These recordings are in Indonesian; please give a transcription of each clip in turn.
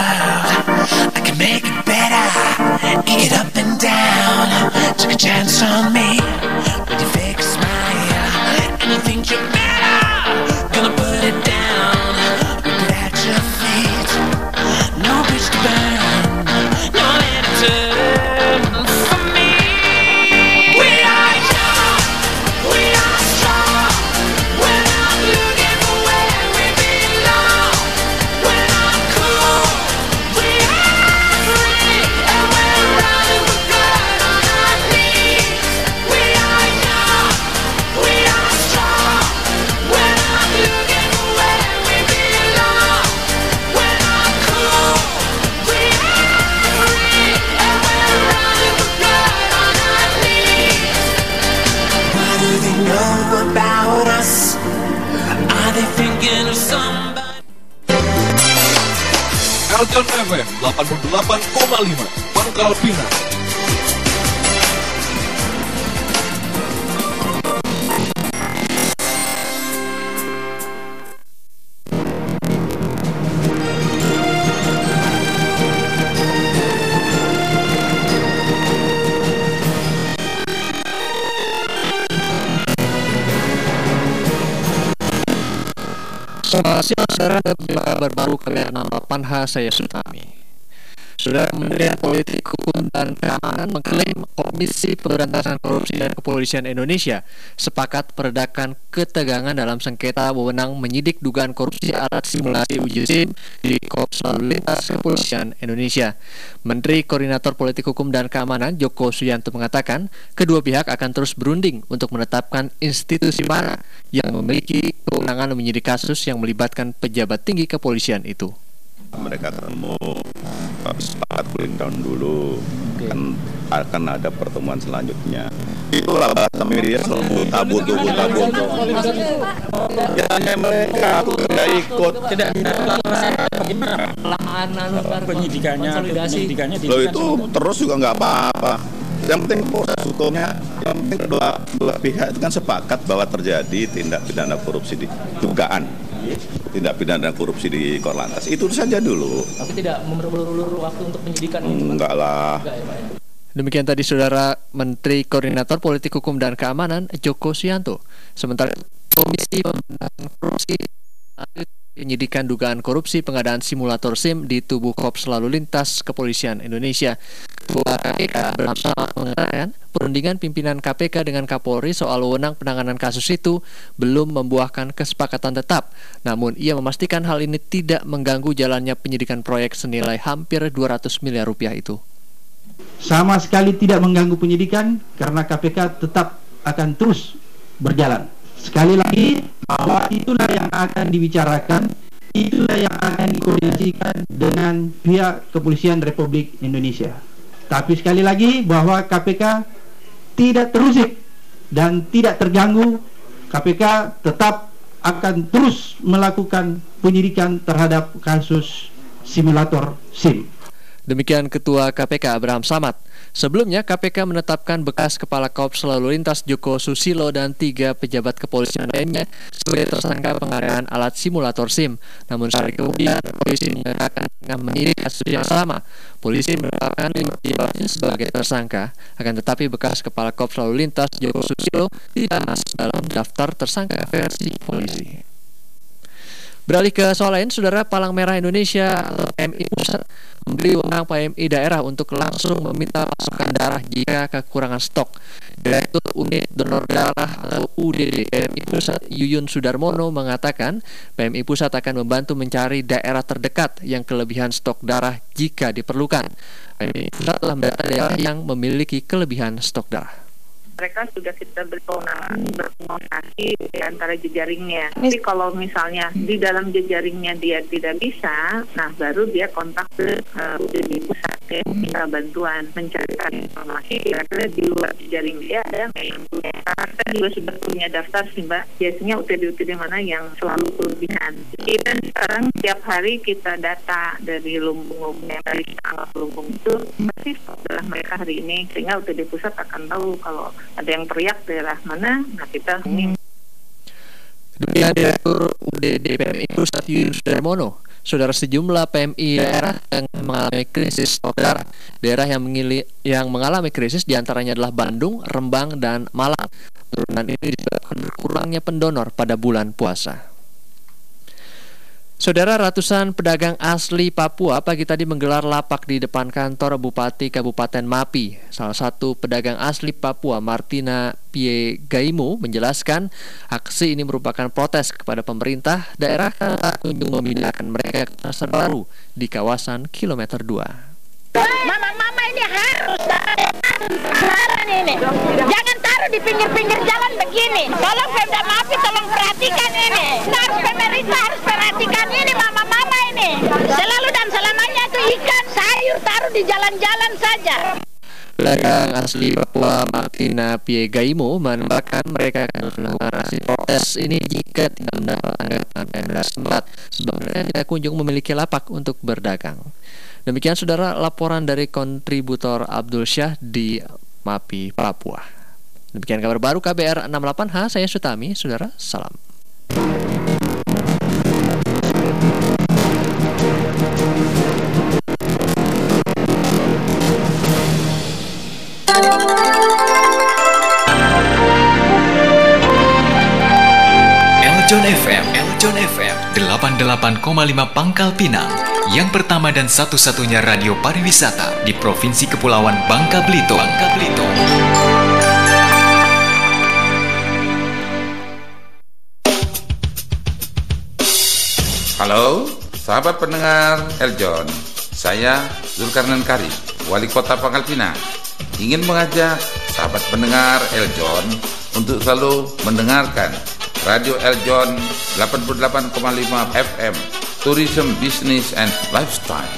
world, I can make it better. Eat it up and down. Took a chance on me with your fake smile, and you think you're better. Gonna put it down, whip it at your feet. No bridge to burn, no land to turn for me. We are young, we are strong. We're not looking for where we belong. We're not cool, we are free, and we're running with blood on our knees. We are young, we are strong. We're not looking for where we belong. We're not cool, we are free, and we're running with blood on our knees. What do they know about us? Are they thinking of somebody? Elton FM 88,5 Pangkal Pinang. Selamat siang saudara, dan kabar baru kalian 68H, saya Sutami. Saudara, Kementerian Politik, Hukum, dan Keamanan mengklaim Komisi Pemberantasan Korupsi dan Kepolisian Indonesia sepakat meredakan ketegangan dalam sengketa wewenang menyidik dugaan korupsi alat simulasi uji SIM di Korps Lalu Lintas Kepolisian Indonesia. Menteri Koordinator Politik Hukum dan Keamanan Joko Suyanto mengatakan kedua pihak akan terus berunding untuk menetapkan institusi mana yang memiliki kewenangan menyidik kasus yang melibatkan pejabat tinggi kepolisian itu. Mereka ketemu sepakat cooling down dulu, kan akan ada pertemuan selanjutnya. Itulah bahasa media selalu tabur. Ya mereka tidak ikut. Tidak penyidikannya Loh itu terus juga nggak apa-apa. Yang penting proses hukumnya, yang penting dua pihak itu kan sepakat bahwa terjadi tindak pidana korupsi di dugaan tindak pidana korupsi di Korlantas. Itu saja dulu. Tapi tidak memerlukan waktu untuk penyidikan. Enggak lah. Demikian tadi saudara Menteri Koordinator Politik Hukum dan Keamanan Joko Suyanto. Sementara Komisi Pemberantasan Korupsi penyidikan dugaan korupsi pengadaan simulator SIM di tubuh Korps Lalu Lintas Kepolisian Indonesia. Ketua KPK Abraham Samad mengatakan perundingan pimpinan KPK dengan Kapolri soal wewenang penanganan kasus itu belum membuahkan kesepakatan tetap. Namun ia memastikan hal ini tidak mengganggu jalannya penyidikan proyek senilai hampir 200 miliar rupiah itu. Sama sekali tidak mengganggu penyidikan karena KPK tetap akan terus berjalan. Sekali lagi, bahwa itulah yang akan dibicarakan, itulah yang akan dikoordinasikan dengan pihak Kepolisian Republik Indonesia. Tapi sekali lagi, bahwa KPK tidak terusik dan tidak terganggu. KPK tetap akan terus melakukan penyidikan terhadap kasus simulator SIM. Demikian Ketua KPK Abraham Samad. Sebelumnya KPK menetapkan bekas Kepala Korps Lalu Lintas Joko Susilo dan 3 pejabat kepolisian lainnya sebagai tersangka pengadaan alat simulator SIM. Namun sehari kemudian polisi menyatakan tengah menyidik kasus yang sama. Polisi menetapkan 5 pejabatnya sebagai tersangka, akan tetapi bekas Kepala Korps Lalu Lintas Joko Susilo tidak masuk dalam daftar tersangka versi polisi. Beralih ke soal lain, saudara, Palang Merah Indonesia atau PMI Pusat memberi wewenang PMI daerah untuk langsung meminta pasokan darah jika kekurangan stok. Direktur Unit Donor Darah atau UDD PMI Pusat Yuyun Sudarmono mengatakan PMI Pusat akan membantu mencari daerah terdekat yang kelebihan stok darah jika diperlukan. PMI Pusat telah mendata daerah yang memiliki kelebihan stok darah. Mereka sudah kita berkomunikasi di antara jejaringnya. Tapi kalau misalnya di dalam jejaringnya dia tidak bisa, nah baru dia kontak ke UDD pusat ya, minta bantuan mencarikan informasi kira-kira di luar jejaring dia ada yang punya. Kita juga sudah punya daftar sih Mbak. Biasanya UTD mana yang selalu kelebihan. Jadi kan sekarang tiap hari kita data dari lumbung-lumbung yang dari anggap lumbung itu masih setelah mereka hari ini, sehingga UTD pusat akan tahu kalau ada yang teriak daerah mana, nah kita Demikian Direktur UDD PMI Pusat Yuyun Sudarmono. Saudara, sejumlah PMI daerah yang mengalami krisis saudara. Daerah yang mengalami krisis diantaranya adalah Bandung, Rembang, dan Malang. Penurunan ini disebabkan kurangnya pendonor pada bulan puasa. Saudara, ratusan pedagang asli Papua pagi tadi menggelar lapak di depan kantor Bupati Kabupaten Mapi. Salah satu pedagang asli Papua, Martina Piegaimo, menjelaskan aksi ini merupakan protes kepada pemerintah daerah karena tak kunjung memindahkan mereka ke pasar baru di kawasan kilometer 2. Mama ini harus ini. Jangan taruh di pinggir-pinggir jalan begini. Tolong Pemda Mapi, tolong perhatikan ini. Pemerintah harus perhatikan ini, mama ini. Selalu dan selamanya itu ikan, sayur taruh di jalan-jalan saja. Pedagang asli Papua Martina Piegaimo menambahkan mereka akan melakukan aksi protes ini jika tidak mendapat tanggapan Pemda setempat sebab mereka tidak kunjung memiliki lapak untuk berdagang. Demikian saudara laporan dari kontributor Abdul Syah di Mapi, Papua. Demikian kabar baru KBR 68H, saya Sutami, saudara, salam. Eljon FM 88,5 Pangkal Pinang, yang pertama dan satu-satunya radio pariwisata di Provinsi Kepulauan Bangka Belitung. Halo, sahabat pendengar Eljon. Saya Zulkarnain Karim, Wali Kota Pangkal Pinang, ingin mengajak sahabat pendengar Eljon untuk selalu mendengarkan Radio Eljon 88,5 FM, Tourism, Business, and Lifestyle.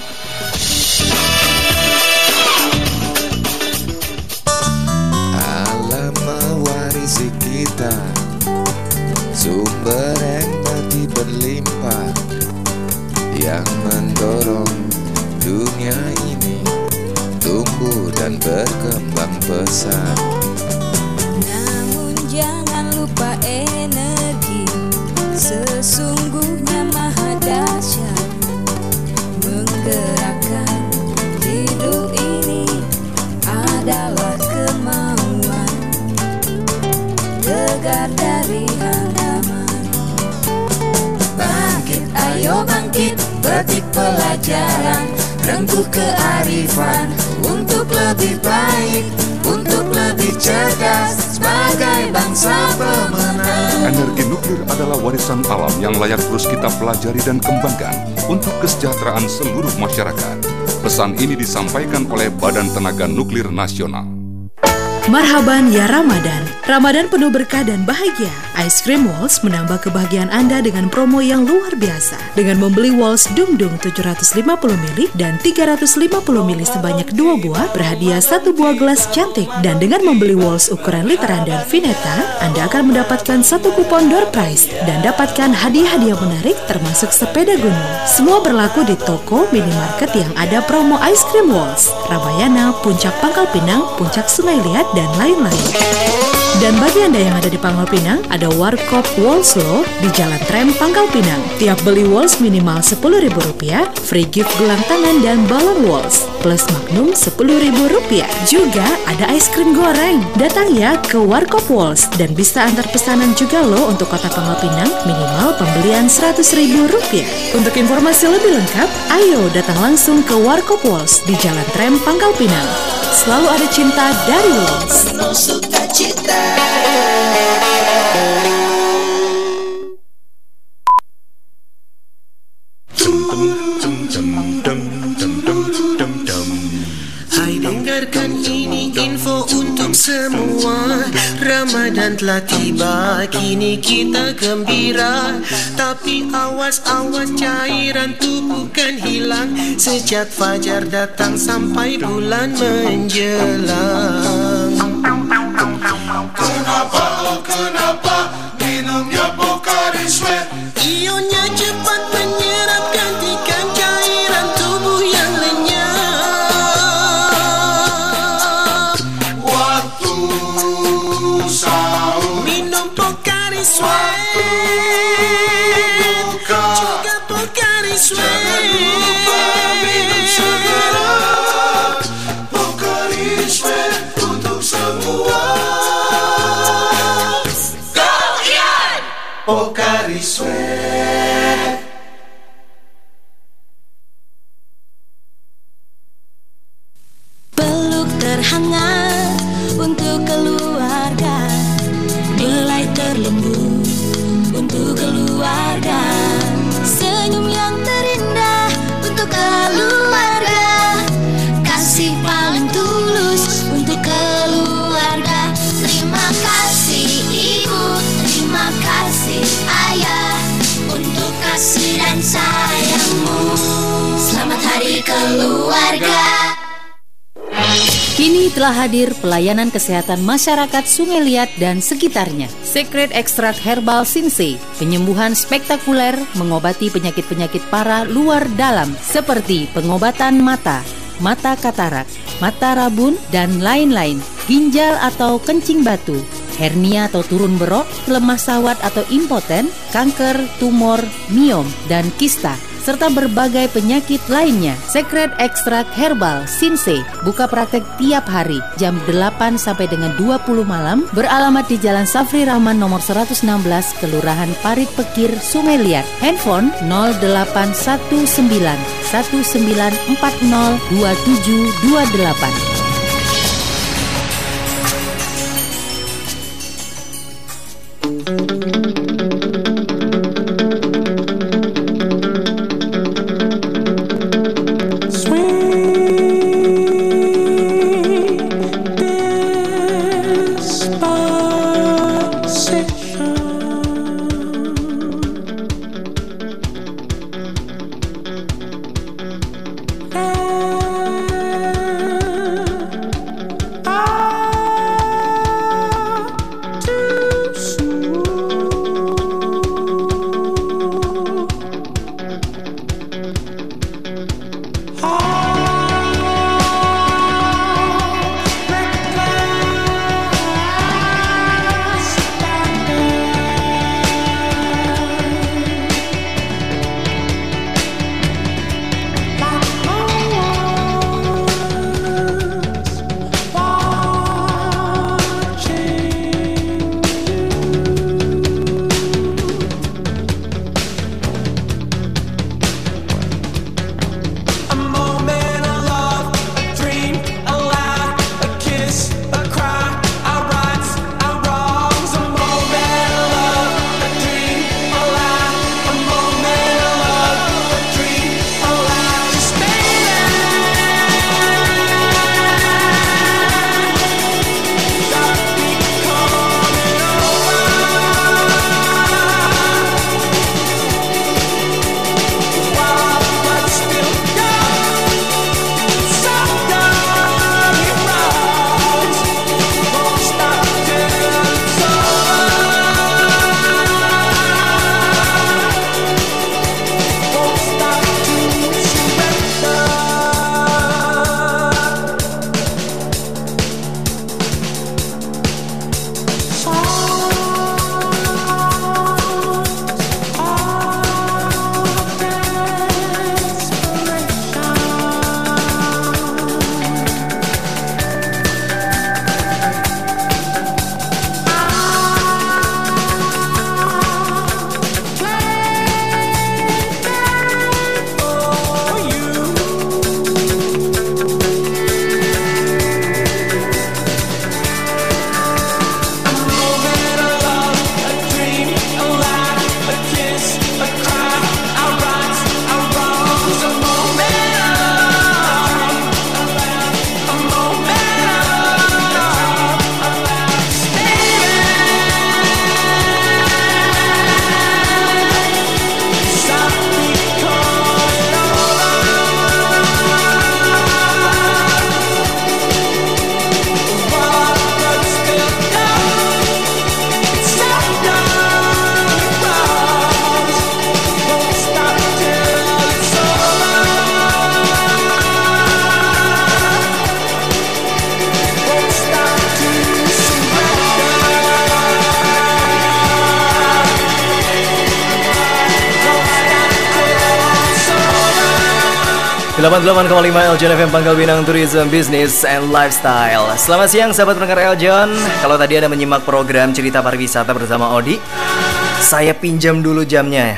Alam mewarisi kita sumber empati berlimpah yang mendorong dunia ini tumbuh dan berkembang pesat. Namun jangan lupa energi sesungguhnya maha dahsyat menggerakkan hidup ini adalah kemauan tegar dari halaman. Bangkit, ayo bangkit, petik pelajaran, rengkuh kearifan untuk lebih baik, untuk lebih cerdas sebagai bangsa pemenang. Energi nuklir adalah warisan alam yang layak terus kita pelajari dan kembangkan untuk kesejahteraan seluruh masyarakat. Pesan ini disampaikan oleh Badan Tenaga Nuklir Nasional. Marhaban ya Ramadan. Ramadan penuh berkah dan bahagia. Ice Cream Walls menambah kebahagiaan Anda dengan promo yang luar biasa. Dengan membeli Walls Dung Dung 750 ml dan 350 ml sebanyak 2 buah, berhadiah 1 buah gelas cantik. Dan dengan membeli Walls ukuran literan dan vineta, Anda akan mendapatkan 1 kupon door prize dan dapatkan hadiah-hadiah menarik termasuk sepeda gunung. Semua berlaku di toko minimarket yang ada promo Ice Cream Walls, Ramayana, Puncak Pangkal Pinang, Puncak Sungai Liat, dan lain-lain. Dan bagi Anda yang ada di Pangkal Pinang, ada Warkop Walls Lo di Jalan Trem Pangkal Pinang. Tiap beli Walls minimal Rp10.000, free gift gelang tangan dan balon Walls, plus Magnum Rp10.000. Juga ada es krim goreng. Datang ya ke Warkop Walls dan bisa antar pesanan juga loh untuk kota Pangkal Pinang, minimal pembelian Rp100.000. Untuk informasi lebih lengkap, ayo datang langsung ke Warkop Walls di Jalan Trem Pangkal Pinang. Selalu ada cinta dari Walls. Penuh sukacita. Hai, dengarkan ini info untuk semua. Ramadan telah tiba, kini kita gembira. Tapi awas-awas cairan tubuh kan hilang sejak fajar datang sampai bulan menjelang. Kenapa minumnya Pocari Sweat? Ionnya cepat menyerap gantikan cairan tubuh yang lenyap. Waktu sahur minum Pocari Sweat, juga Pocari Sweat. terhangat untuk keluarga, belai terlembut untuk keluarga, senyum yang terindah untuk keluarga, kasih paling tulus untuk keluarga. Terima kasih ibu, terima kasih ayah untuk kasih dan sayangmu. Selamat Hari Keluarga. Kini telah hadir pelayanan kesehatan masyarakat Sungai Liat dan sekitarnya. Secret Extract Herbal Sinsei, penyembuhan spektakuler mengobati penyakit-penyakit parah luar dalam seperti pengobatan mata, mata katarak, mata rabun, dan lain-lain, ginjal atau kencing batu, hernia atau turun berok, lemah sahwat atau impoten, kanker, tumor, miom, dan kista, serta berbagai penyakit lainnya. Secret Extract Herbal Sinsei buka praktek tiap hari jam 8 sampai dengan 20 malam, beralamat di Jalan Safri Rahman nomor 116, Kelurahan Parit Pekir, Sungai Liat. Handphone 0819 1940 2728. ...88,5 Eljon FM Pangkal Pinang Tourism Business and Lifestyle. Selamat siang sahabat pendengar Eljon. Kalau tadi Anda menyimak program Cerita Pariwisata bersama Odi, saya pinjam dulu jamnya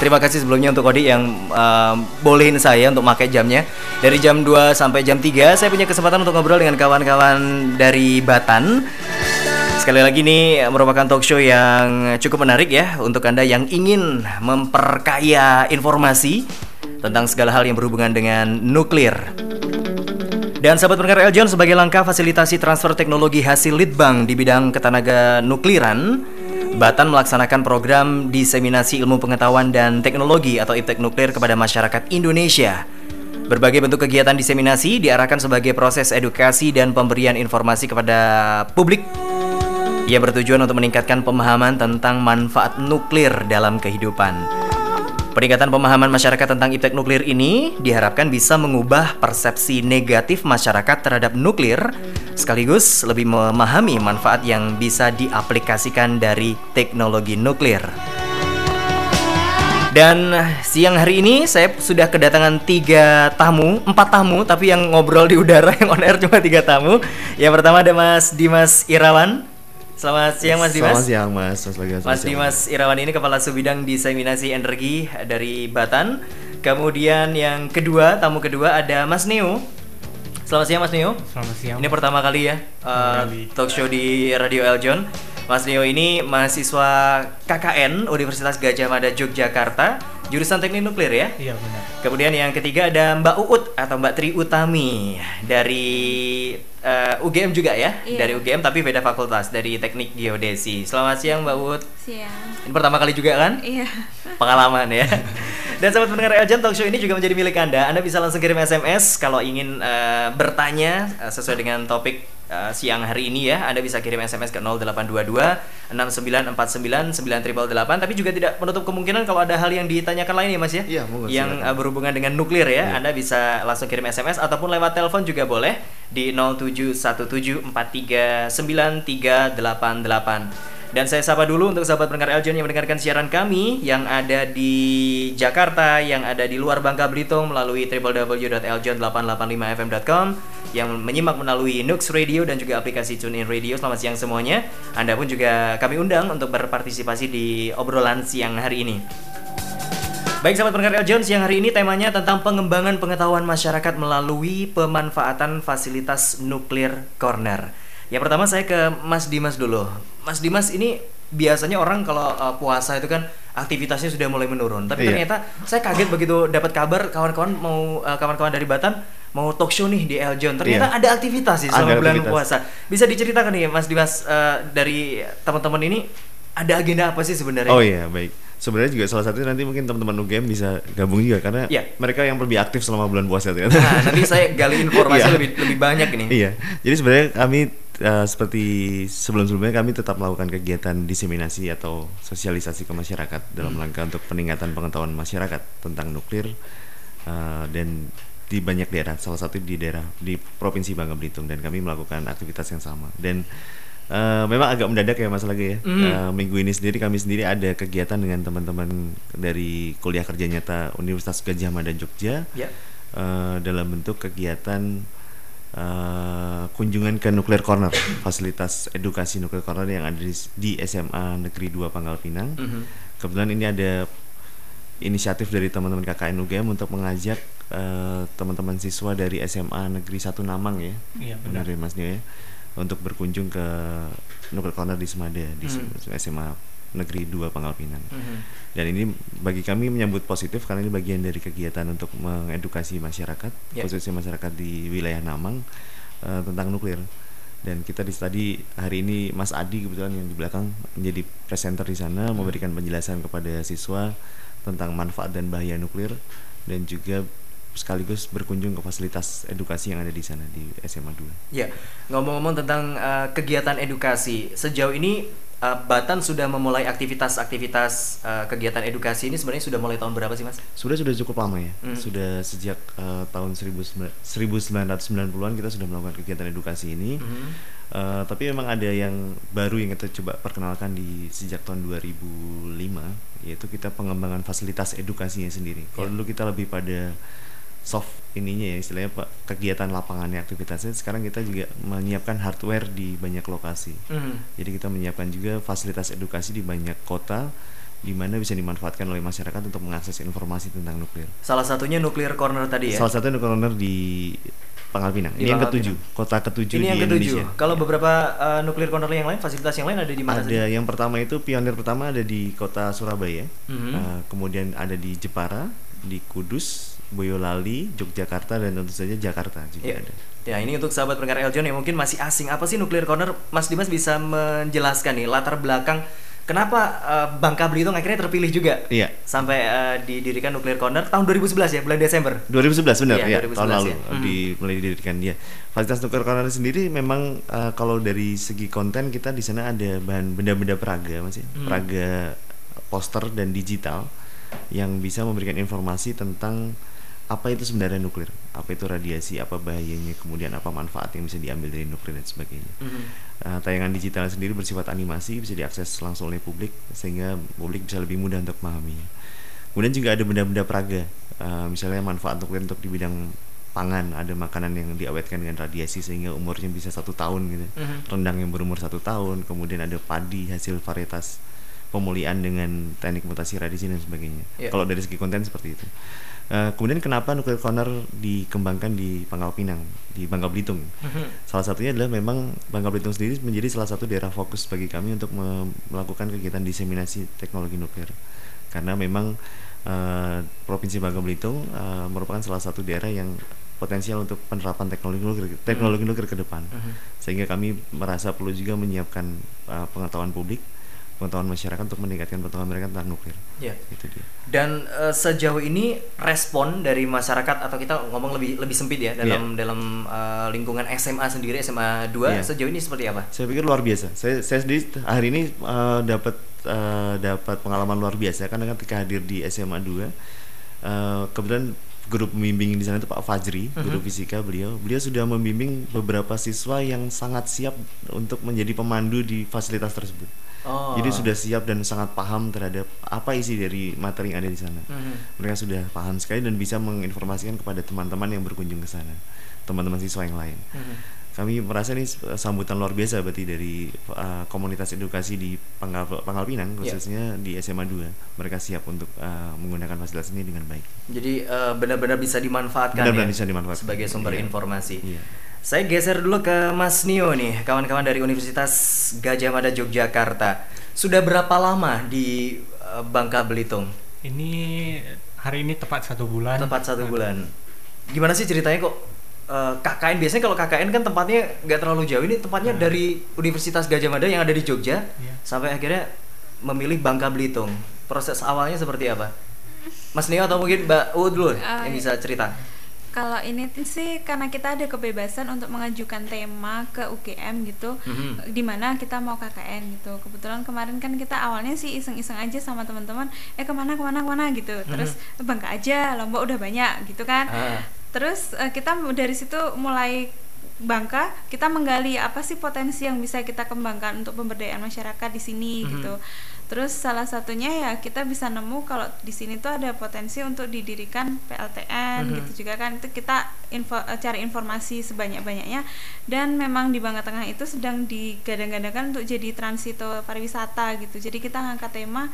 terima kasih sebelumnya untuk Kodi yang bolehin saya untuk pakai jamnya. Dari jam 2 sampai jam 3 saya punya kesempatan untuk ngobrol dengan kawan-kawan dari Batan. Sekali lagi ini merupakan talk show yang cukup menarik ya untuk Anda yang ingin memperkaya informasi tentang segala hal yang berhubungan dengan nuklir. Dan sahabat pendengar Eljon, sebagai langkah fasilitasi transfer teknologi hasil litbang di bidang ketenaga nukliran, Batan melaksanakan program diseminasi ilmu pengetahuan dan teknologi atau IPTEK nuklir kepada masyarakat Indonesia. Berbagai bentuk kegiatan diseminasi diarahkan sebagai proses edukasi dan pemberian informasi kepada publik yang bertujuan untuk meningkatkan pemahaman tentang manfaat nuklir dalam kehidupan. Peningkatan pemahaman masyarakat tentang IPTEK nuklir ini diharapkan bisa mengubah persepsi negatif masyarakat terhadap nuklir, sekaligus lebih memahami manfaat yang bisa diaplikasikan dari teknologi nuklir. Dan siang hari ini saya sudah kedatangan 4 tamu, tapi yang ngobrol di udara yang on air cuma 3 tamu. Yang pertama ada Mas Dimas Irawan. Selamat siang Mas Dimas. Selamat siang Mas. Mas Dimas Irawan ini Kepala Subbidang Diseminasi Energi dari Batan. Kemudian yang kedua, tamu kedua ada Mas Neo. Selamat siang Mas Neo. Selamat siang. Ini pertama kali ya talk show di Radio Eljon. Mas Neo ini mahasiswa KKN Universitas Gadjah Mada Yogyakarta, jurusan Teknik Nuklir ya? Iya benar. Kemudian yang ketiga ada Mbak Uut atau Mbak Tri Utami dari UGM juga ya? Iya. Dari UGM tapi beda fakultas, dari Teknik Geodesi. Selamat siang Mbak Uut. Siang. Ini pertama kali juga kan? Iya. Pengalaman ya. Dan sahabat pendengar Eljon, talk show ini juga menjadi milik Anda. Anda bisa langsung kirim SMS kalau ingin bertanya sesuai dengan topik siang hari ini ya. Anda bisa kirim SMS ke 0822 6949 9888. Tapi juga tidak menutup kemungkinan kalau ada hal yang ditanyakan lain ya Mas ya. Iya, monggo. Yang berhubungan dengan nuklir ya. Anda bisa langsung kirim SMS ataupun lewat telepon juga boleh di 0717439388. Dan saya sapa dulu untuk sahabat pendengar Eljon yang mendengarkan siaran kami yang ada di Jakarta, yang ada di luar Bangka Belitung melalui www.eljon885fm.com, yang menyimak melalui Nux Radio dan juga aplikasi TuneIn Radio. Selamat siang semuanya. Anda pun juga kami undang untuk berpartisipasi di obrolan siang hari ini. Baik sahabat pendengar Eljon, siang hari ini temanya tentang pengembangan pengetahuan masyarakat melalui pemanfaatan fasilitas nuklir corner. Yang pertama saya ke Mas Dimas dulu. Mas Dimas, ini biasanya orang kalau puasa itu kan aktivitasnya sudah mulai menurun. Tapi ternyata saya kaget begitu dapat kabar kawan-kawan dari Batan mau talk show nih di Eljon. Ternyata ada aktivitas sih selama bulan puasa. Bisa diceritakan nih Mas Dimas, dari teman-teman ini ada agenda apa sih sebenarnya? Oh iya, baik. Sebenarnya juga salah satu nanti mungkin teman-teman UGM bisa gabung juga karena mereka yang lebih aktif selama bulan puasa itu kan. Nah, nanti saya gali informasi lebih banyak ini. Iya. Jadi sebenarnya kami seperti sebelum-sebelumnya kami tetap melakukan kegiatan diseminasi atau sosialisasi ke masyarakat dalam rangka untuk peningkatan pengetahuan masyarakat tentang nuklir dan di banyak daerah, salah satu di Provinsi Bangka Belitung, dan kami melakukan aktivitas yang sama. Dan memang agak mendadak ya Mas lagi ya. Minggu ini kami sendiri ada kegiatan dengan teman-teman dari Kuliah Kerja Nyata Universitas Gadjah Mada Jogja dalam bentuk kegiatan kunjungan ke Nuklir Corner, fasilitas edukasi Nuklir Corner yang ada di SMA Negeri 2 Pangkal Pinang. Kebetulan ini ada inisiatif dari teman-teman KKN UGM untuk mengajak teman-teman siswa dari SMA Negeri 1 Namang ya. Iya, benar ya Mas Nio ya, untuk berkunjung ke Nuklir Corner di Semada di SMA Negeri 2 Pangkal Pinang. Dan ini bagi kami menyambut positif karena ini bagian dari kegiatan untuk mengedukasi masyarakat, khususnya masyarakat di wilayah Namang tentang nuklir. Dan kita tadi hari ini Mas Adi kebetulan yang di belakang menjadi presenter di sana, memberikan penjelasan kepada siswa tentang manfaat dan bahaya nuklir, dan juga sekaligus berkunjung ke fasilitas edukasi yang ada di sana di SMA 2. Ya, ngomong-ngomong tentang kegiatan edukasi, sejauh ini Batan sudah memulai aktivitas kegiatan edukasi ini sebenarnya sudah mulai tahun berapa sih Mas? Sudah cukup lama ya. Sudah sejak tahun 1990-an kita sudah melakukan kegiatan edukasi ini. Tapi memang ada yang baru yang kita coba perkenalkan sejak tahun 2005, yaitu kita pengembangan fasilitas edukasinya sendiri. Kalau dulu kita lebih pada soft ininya ya, istilahnya kegiatan lapangannya, aktivitasnya. Sekarang kita juga menyiapkan hardware di banyak lokasi. Jadi kita menyiapkan juga fasilitas edukasi di banyak kota di mana bisa dimanfaatkan oleh masyarakat untuk mengakses informasi tentang nuklir. Salah satunya Nuclear Corner tadi ya? Salah satunya Nuclear Corner di Pangkal Pinang. Ini yang ketujuh, kota ketujuh di Indonesia. Kalau beberapa Nuclear Corner yang lain, fasilitas yang lain ada di mana? Ada yang pertama itu pionir pertama ada di kota Surabaya, kemudian ada di Jepara, di Kudus, Boyolali, Yogyakarta, dan tentu saja Jakarta juga ada. Ya, ini untuk sahabat pendengar Eljon yang mungkin masih asing, apa sih Nuclear Corner? Mas Dimas bisa menjelaskan nih latar belakang kenapa Bangka Belitung akhirnya terpilih juga sampai didirikan Nuclear Corner tahun 2011 ya, bulan Desember 2011 benar ya, 2011 tahun lalu ya. mulai didirikan dia. Fasilitas Nuclear Corner sendiri memang kalau dari segi konten kita di sana ada bahan benda-benda peraga Mas ya. Peraga poster dan digital yang bisa memberikan informasi tentang apa itu sebenarnya nuklir, apa itu radiasi, apa bahayanya, kemudian apa manfaat yang bisa diambil dari nuklir dan sebagainya. Tayangan digital sendiri bersifat animasi, bisa diakses langsung oleh publik sehingga publik bisa lebih mudah untuk memahaminya. Kemudian juga ada benda-benda peraga, misalnya manfaat nuklir untuk di bidang pangan, ada makanan yang diawetkan dengan radiasi sehingga umurnya bisa 1 tahun gitu. Rendang yang berumur 1 tahun, kemudian ada padi hasil varietas pemulihan dengan teknik mutasi radiasi dan sebagainya. Kalau dari segi konten seperti itu. Kemudian kenapa Nuclear Corner dikembangkan di Pangkal Pinang, di Bangka Belitung? Salah satunya adalah memang Bangka Belitung sendiri menjadi salah satu daerah fokus bagi kami untuk melakukan kegiatan diseminasi teknologi nuklir. Karena memang Provinsi Bangka Belitung merupakan salah satu daerah yang potensial untuk penerapan teknologi nuklir ke depan. Sehingga kami merasa perlu juga menyiapkan pengetahuan publik, pengetahuan masyarakat untuk meningkatkan pengetahuan mereka tentang nuklir. Itu dia. Dan sejauh ini respon dari masyarakat, atau kita ngomong lebih sempit ya dalam lingkungan SMA sendiri, SMA 2 sejauh ini seperti apa? Saya pikir luar biasa. Saya sendiri hari ini dapat pengalaman luar biasa karena ketika hadir di SMA 2 kebetulan guru pembimbing di sana itu Pak Fajri, guru fisika, beliau sudah membimbing beberapa siswa yang sangat siap untuk menjadi pemandu di fasilitas tersebut. Jadi sudah siap dan sangat paham terhadap apa isi dari materi yang ada di sana. Mereka sudah paham sekali dan bisa menginformasikan kepada teman-teman yang berkunjung ke sana, teman-teman siswa yang lain. Kami merasa ini sambutan luar biasa berarti dari komunitas edukasi di Pangkal Pinang, khususnya di SMA 2. Mereka siap untuk menggunakan fasilitas ini dengan baik. Jadi benar-benar bisa dimanfaatkan bisa dimanfaatkan sebagai sumber informasi. Saya geser dulu ke Mas Nio nih, kawan-kawan dari Universitas Gadjah Mada Yogyakarta. Sudah berapa lama di Bangka Belitung? Ini hari ini tepat 1 bulan. Tepat 1 bulan. Gimana sih ceritanya kok KKN? Biasanya kalau KKN kan tempatnya nggak terlalu jauh. Ini tempatnya dari Universitas Gadjah Mada yang ada di Jogja sampai akhirnya memilih Bangka Belitung. Proses awalnya seperti apa? Mas Nio atau mungkin Mbak U dulu yang bisa cerita? Kalau ini sih karena kita ada kebebasan untuk mengajukan tema ke UGM gitu, di mana kita mau KKN gitu. Kebetulan kemarin kan kita awalnya sih iseng-iseng aja sama teman-teman, kemana gitu. Terus Bangka aja, Lombok udah banyak gitu kan. Terus kita dari situ mulai Bangka, kita menggali apa sih potensi yang bisa kita kembangkan untuk pemberdayaan masyarakat di sini gitu. Terus salah satunya ya kita bisa nemu kalau di sini tuh ada potensi untuk didirikan PLTN gitu juga kan. Itu kita cari informasi sebanyak-banyaknya, dan memang di Bangka Tengah itu sedang digadang-gadangkan untuk jadi transito pariwisata gitu. Jadi kita ngangkat tema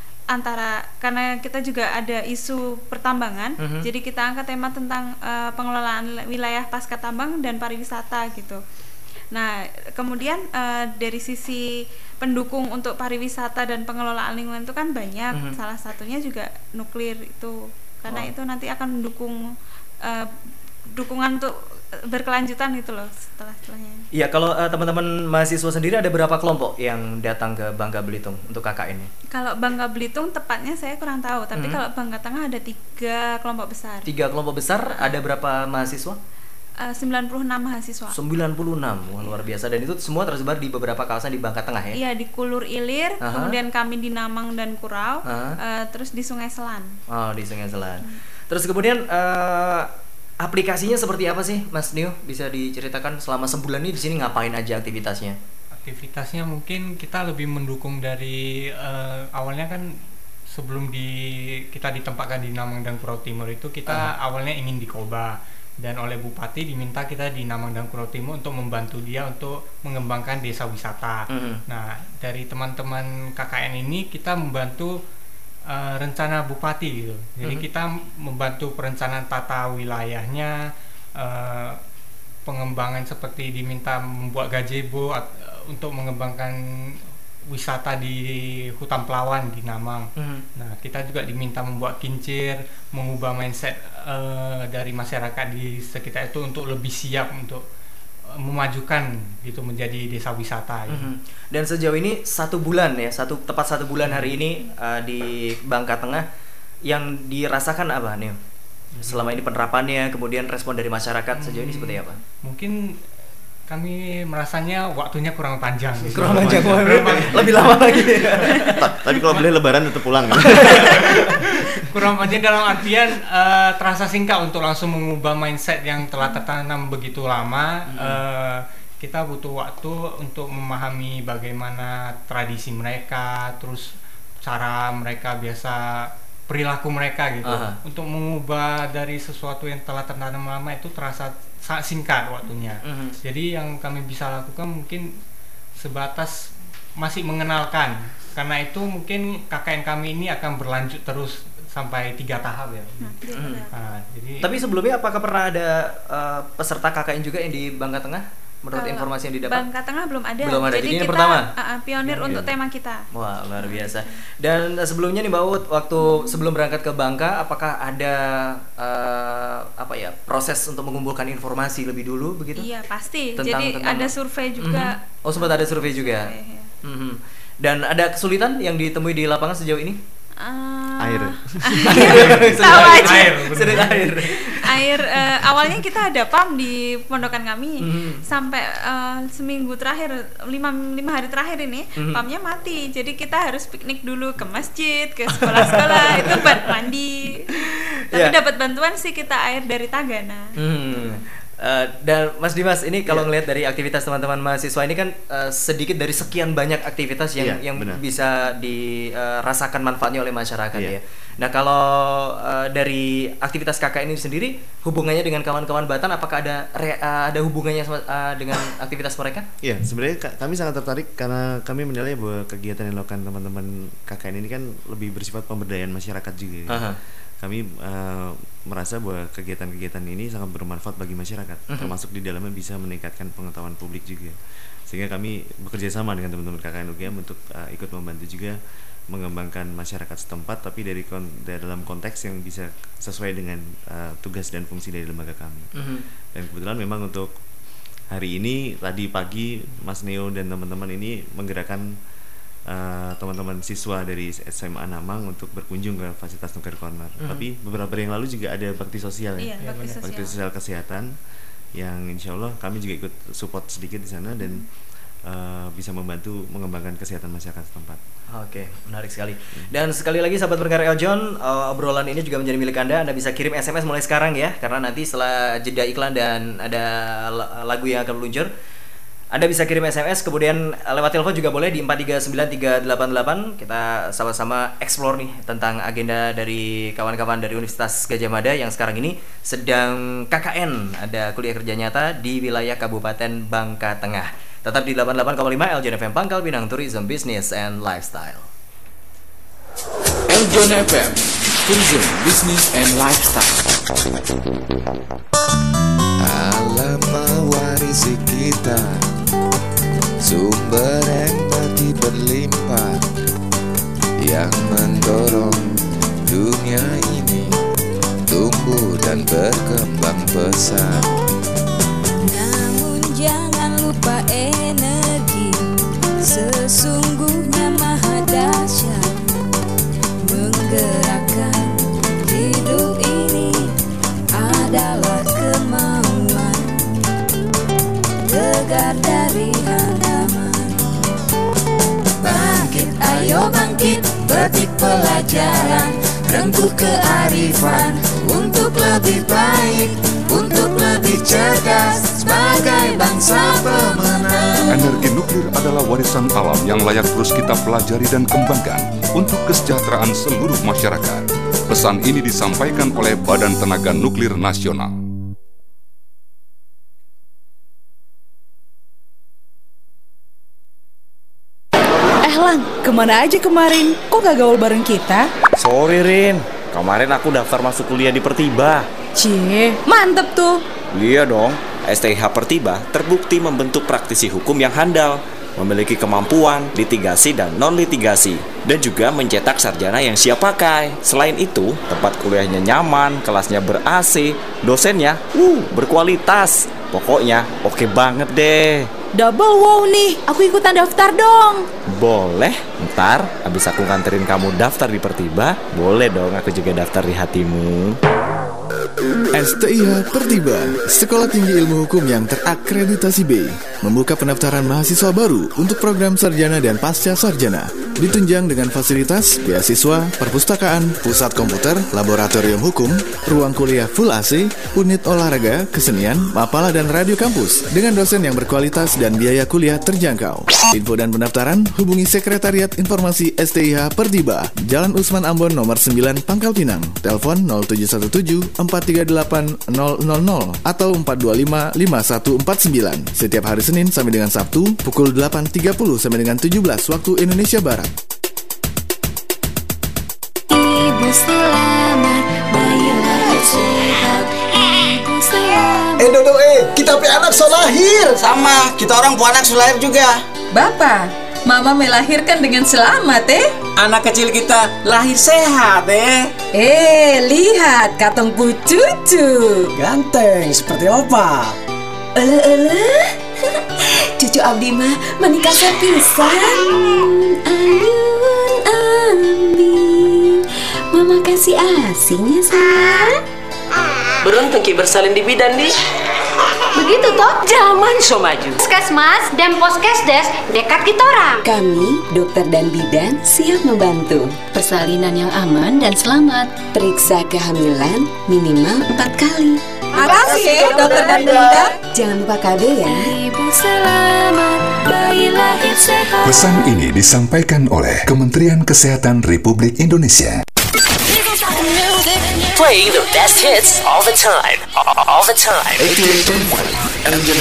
karena kita juga ada isu pertambangan, jadi kita angkat tema tentang pengelolaan wilayah pasca tambang dan pariwisata gitu. Nah, kemudian dari sisi pendukung untuk pariwisata dan pengelolaan lingkungan itu kan banyak. Salah satunya juga nuklir itu, karena itu nanti akan mendukung dukungan untuk berkelanjutan gitu loh setelahnya. Iya, kalau teman-teman mahasiswa sendiri ada berapa kelompok yang datang ke Bangka Belitung untuk KKN? Kalau Bangka Belitung tepatnya saya kurang tahu, tapi kalau Bangka Tengah ada 3 kelompok besar. 3 kelompok besar, ada berapa mahasiswa? 96 mahasiswa. 96, wah luar biasa. Dan itu semua tersebar di beberapa kawasan di Bangka Tengah ya? Iya, di Kulur Ilir, kemudian kami di Namang dan Kurau, terus di Sungai Selan. Oh, di Sungai Selan. Terus kemudian aplikasinya seperti apa sih, Mas Nio? Bisa diceritakan selama sebulan ini di sini ngapain aja aktivitasnya? Aktivitasnya mungkin kita lebih mendukung dari awalnya kan sebelum kita ditempatkan di Namang dan Kurau Timur itu kita awalnya ingin di Koba, dan oleh Bupati diminta kita di Namang dan Kurau Timur untuk membantu dia untuk mengembangkan desa wisata. Nah, dari teman-teman KKN ini kita membantu rencana bupati gitu. Jadi kita membantu perencanaan tata wilayahnya, pengembangan seperti diminta membuat gazebo untuk mengembangkan wisata di hutan Pelawan di Namang. Nah, kita juga diminta membuat kincir, mengubah mindset dari masyarakat di sekitar itu untuk lebih siap untuk memajukan gitu menjadi desa wisata gitu. Dan sejauh ini 1 bulan ya, tepat 1 bulan hari ini di Bangka Tengah, yang dirasakan apa nih selama ini penerapannya, kemudian respon dari masyarakat sejauh ini seperti apa? Mungkin kami merasanya waktunya kurang panjang gitu. Kurang panjang, lebih lama lagi. Tapi kalau boleh lebaran tetap pulang kan? Kurang panjang dalam artian terasa singkat untuk langsung mengubah mindset yang telah tertanam begitu lama. Kita butuh waktu untuk memahami bagaimana tradisi mereka, terus cara mereka biasa, perilaku mereka gitu. Untuk mengubah dari sesuatu yang telah tertanam lama itu terasa sangat singkat waktunya. Jadi yang kami bisa lakukan mungkin sebatas masih mengenalkan. Karena itu mungkin KKN kami ini akan berlanjut terus sampai 3 tahap ya. Jadi, tapi sebelumnya apakah pernah ada peserta KKN juga yang di Bangka Tengah? Menurut informasi yang didapat, Bangka Tengah belum ada. Belum ada. Jadi kita ini pertama. Pionir untuk tema kita. Wah, luar biasa. Dan sebelumnya nih Mbak Ut, waktu sebelum berangkat ke Bangka, apakah ada proses untuk mengumpulkan informasi lebih dulu begitu? Iya, pasti. Jadi ada survei juga. Oh, sempat ada survei juga. Dan ada kesulitan yang ditemui di lapangan sejauh ini? Air. Air. Awalnya kita ada PAM di pondokan kami sampai seminggu terakhir, 5 hari terakhir ini PAMnya mati. Jadi kita harus piknik dulu ke masjid, ke sekolah-sekolah itu buat mandi. Tapi dapat bantuan sih kita air dari Tagana. Dan Mas Dimas, ini kalau ngelihat dari aktivitas teman-teman mahasiswa ini kan sedikit dari sekian banyak aktivitas yang bisa dirasakan manfaatnya oleh masyarakat ya. Nah, kalau dari aktivitas KKN ini sendiri, hubungannya dengan kawan-kawan Batan, apakah ada hubungannya dengan aktivitas mereka? Iya, sebenarnya kami sangat tertarik karena kami menilai bahwa kegiatan yang dilakukan teman-teman KKN ini kan lebih bersifat pemberdayaan masyarakat juga. Kami merasa bahwa kegiatan-kegiatan ini sangat bermanfaat bagi masyarakat, termasuk di dalamnya bisa meningkatkan pengetahuan publik juga. Sehingga kami bekerja sama dengan teman-teman KKN UGM untuk ikut membantu juga mengembangkan masyarakat setempat, tapi dalam konteks yang bisa sesuai dengan tugas dan fungsi dari lembaga kami. Dan kebetulan memang untuk hari ini, tadi pagi Mas Neo dan teman-teman ini menggerakkan teman-teman siswa dari SMA Namang untuk berkunjung ke fasilitas Nuclear Corner. Tapi beberapa hari yang lalu juga ada bakti sosial bakti sosial kesehatan yang insya Allah kami juga ikut support sedikit di sana dan bisa membantu mengembangkan kesehatan masyarakat setempat. Oke, menarik sekali. Dan sekali lagi sahabat pendengar Eljon, obrolan ini juga menjadi milik Anda. Anda bisa kirim SMS mulai sekarang ya, karena nanti setelah jeda iklan dan ada lagu yang akan meluncur, Anda bisa kirim SMS, kemudian lewat telepon juga boleh di 4393388. Kita sama-sama explore nih tentang agenda dari kawan-kawan dari Universitas Gadjah Mada yang sekarang ini sedang KKN, ada kuliah kerja nyata di wilayah Kabupaten Bangka Tengah. Tetap di 88,5 Eljon FM Pangkal Pinang, Tourism, Business, and Lifestyle. Eljon FM, Tourism, Business, and Lifestyle. Alam mewarisi kita sumber empati berlimpah yang mendorong dunia ini tumbuh dan berkembang pesat. Namun jangan lupa energi sesungguhnya maha dahsyat menggerakkan hidup ini adalah kemauan tegar dari halaman. Bangkit, ayo bangkit, petik pelajaran, rengkuh kearifan untuk lebih baik, untuk lebih cerdas sebagai bangsa pemenang. Energi nuklir adalah warisan alam yang layak terus kita pelajari dan kembangkan untuk kesejahteraan seluruh masyarakat. Pesan ini disampaikan oleh Badan Tenaga Nuklir Nasional. Lang, kemana aja kemarin? Kok gak gaul bareng kita? Sorry Rin, kemarin aku daftar masuk kuliah di Pertiba. Cie, mantep tuh. Iya dong, STIH Pertiba terbukti membentuk praktisi hukum yang handal, memiliki kemampuan litigasi dan non-litigasi, dan juga mencetak sarjana yang siap pakai. Selain itu, tempat kuliahnya nyaman, kelasnya ber-AC, dosennya berkualitas. Pokoknya oke banget deh. Double wow nih, aku ikutan daftar dong. Boleh, ntar abis aku nganterin kamu daftar di Pertiba, boleh dong aku juga daftar di hatimu. STIH Pertiba, Sekolah Tinggi Ilmu Hukum yang terakreditasi B, membuka pendaftaran mahasiswa baru untuk program sarjana dan pasca sarjana. Ditunjang dengan fasilitas beasiswa, perpustakaan, pusat komputer, laboratorium hukum, ruang kuliah full AC, unit olahraga, kesenian, mapala dan radio kampus, dengan dosen yang berkualitas dan biaya kuliah terjangkau. Info dan pendaftaran hubungi Sekretariat Informasi STIH Pertiba, Jalan Usman Ambon nomor 9 Pangkal Pinang, telepon 0717 438 000 atau 425 5149. Setiap hari Senin sampai dengan Sabtu pukul 8.30 sampai dengan 17 waktu Indonesia Barat. Ibu selamat, bayi lahir sehat. Ibu selamat. Dodo, kita punya anak so lahir. Sama, kita orang punya anak so lahir juga. Bapak, Mama melahirkan dengan selamat, Anak kecil kita lahir sehat, lihat katong pu cucu. Ganteng seperti opa. Cucu abdi mah menikah pisan. Alun-alun, Mama kasih asinya sayang. Beruntung ki bersalin di bidan di. Begitu toh? Zaman so maju. Puskesmas dan Poskesdes dekat kita orang. Kami, dokter dan bidan, siap membantu. Persalinan yang aman dan selamat. Periksa kehamilan minimal 4 kali. Makasih dokter dan bidan. Jangan lupa KB ya. Ibu selamat, bayi lahir sehat. Pesan ini disampaikan oleh Kementerian Kesehatan Republik Indonesia. Play the best hits all the time. All the time. 88.1 Eljon.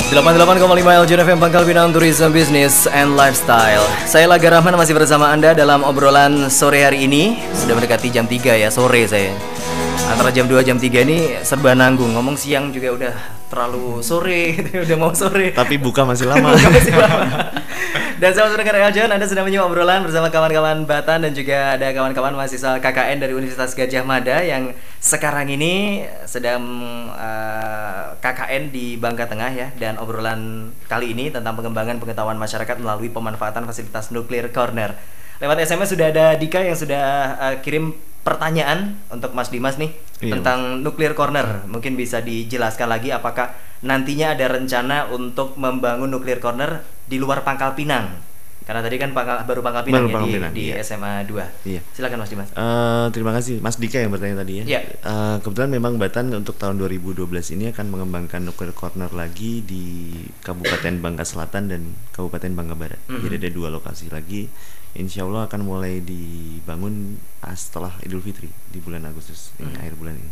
88,5 LJN FM Pangkal Pinang, Tourism Business and Lifestyle. Saya Laga Rahman masih bersama Anda dalam obrolan sore hari ini. Sudah mendekati jam 3 ya, sore saya. Antara jam 2 jam 3 ini serba nanggung. Ngomong siang juga udah terlalu sore, udah mau sore. Tapi buka masih lama. Dan sahabat pendengar LJN, Anda sedang menyimak obrolan bersama kawan-kawan Batan dan juga ada kawan-kawan mahasiswa KKN dari Universitas Gadjah Mada yang sekarang ini sedang KKN di Bangka Tengah ya. Dan obrolan kali ini tentang pengembangan pengetahuan masyarakat melalui pemanfaatan fasilitas Nuclear Corner. Lewat SMS sudah ada Dika yang sudah kirim pertanyaan untuk Mas Dimas nih tentang Nuclear Corner. Mungkin bisa dijelaskan lagi apakah nantinya ada rencana untuk membangun Nuclear Corner di luar Pangkal Pinang? Karena tadi kan baru Pangkal Pinang di SMA 2. Iya. Silakan Mas Dimas. Terima kasih Mas Dika yang bertanya tadi ya. Iya. Kebetulan memang Batan untuk tahun 2012 ini akan mengembangkan Nuclear Corner lagi di Kabupaten Bangka Selatan dan Kabupaten Bangka Barat. Jadi ada 2 lokasi lagi. Insya Allah akan mulai dibangun setelah Idul Fitri di bulan Agustus ini, akhir bulan ini.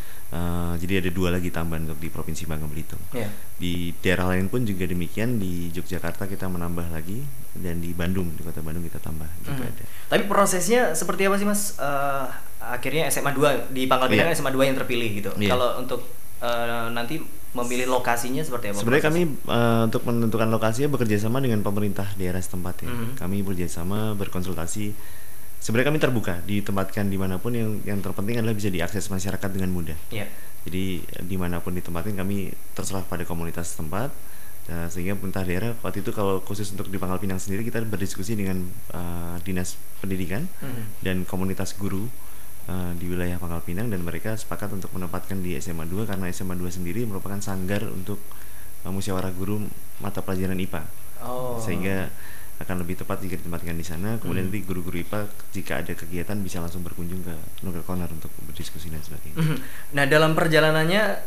Jadi ada 2 lagi tambahan untuk di Provinsi Bangka Belitung. Di daerah lain pun juga demikian. Di Yogyakarta kita menambah lagi dan di Bandung, di Kota Bandung kita tambah juga ada. Tapi prosesnya seperti apa sih Mas? Akhirnya SMA 2 di Pangkal Pinang SMA 2 yang terpilih gitu. Kalau untuk nanti memilih lokasinya seperti apa? Sebenarnya kami untuk menentukan lokasinya bekerja sama dengan pemerintah daerah setempat ya. Kami bekerja sama, berkonsultasi. Sebenarnya kami terbuka, ditempatkan dimanapun yang terpenting adalah bisa diakses masyarakat dengan mudah. Jadi dimanapun ditempatkan kami terserah pada komunitas setempat. Sehingga pemerintah daerah waktu itu kalau khusus untuk di Pangkal Pinang sendiri kita berdiskusi dengan dinas pendidikan dan komunitas guru di wilayah Pangkal Pinang, dan mereka sepakat untuk menempatkan di SMA 2 karena SMA 2 sendiri merupakan sanggar untuk musyawarah guru mata pelajaran IPA. Sehingga akan lebih tepat jika ditempatkan di sana. Kemudian nanti guru-guru IPA jika ada kegiatan bisa langsung berkunjung ke Nuclear Corner untuk berdiskusi dan sebagainya. Nah, dalam perjalanannya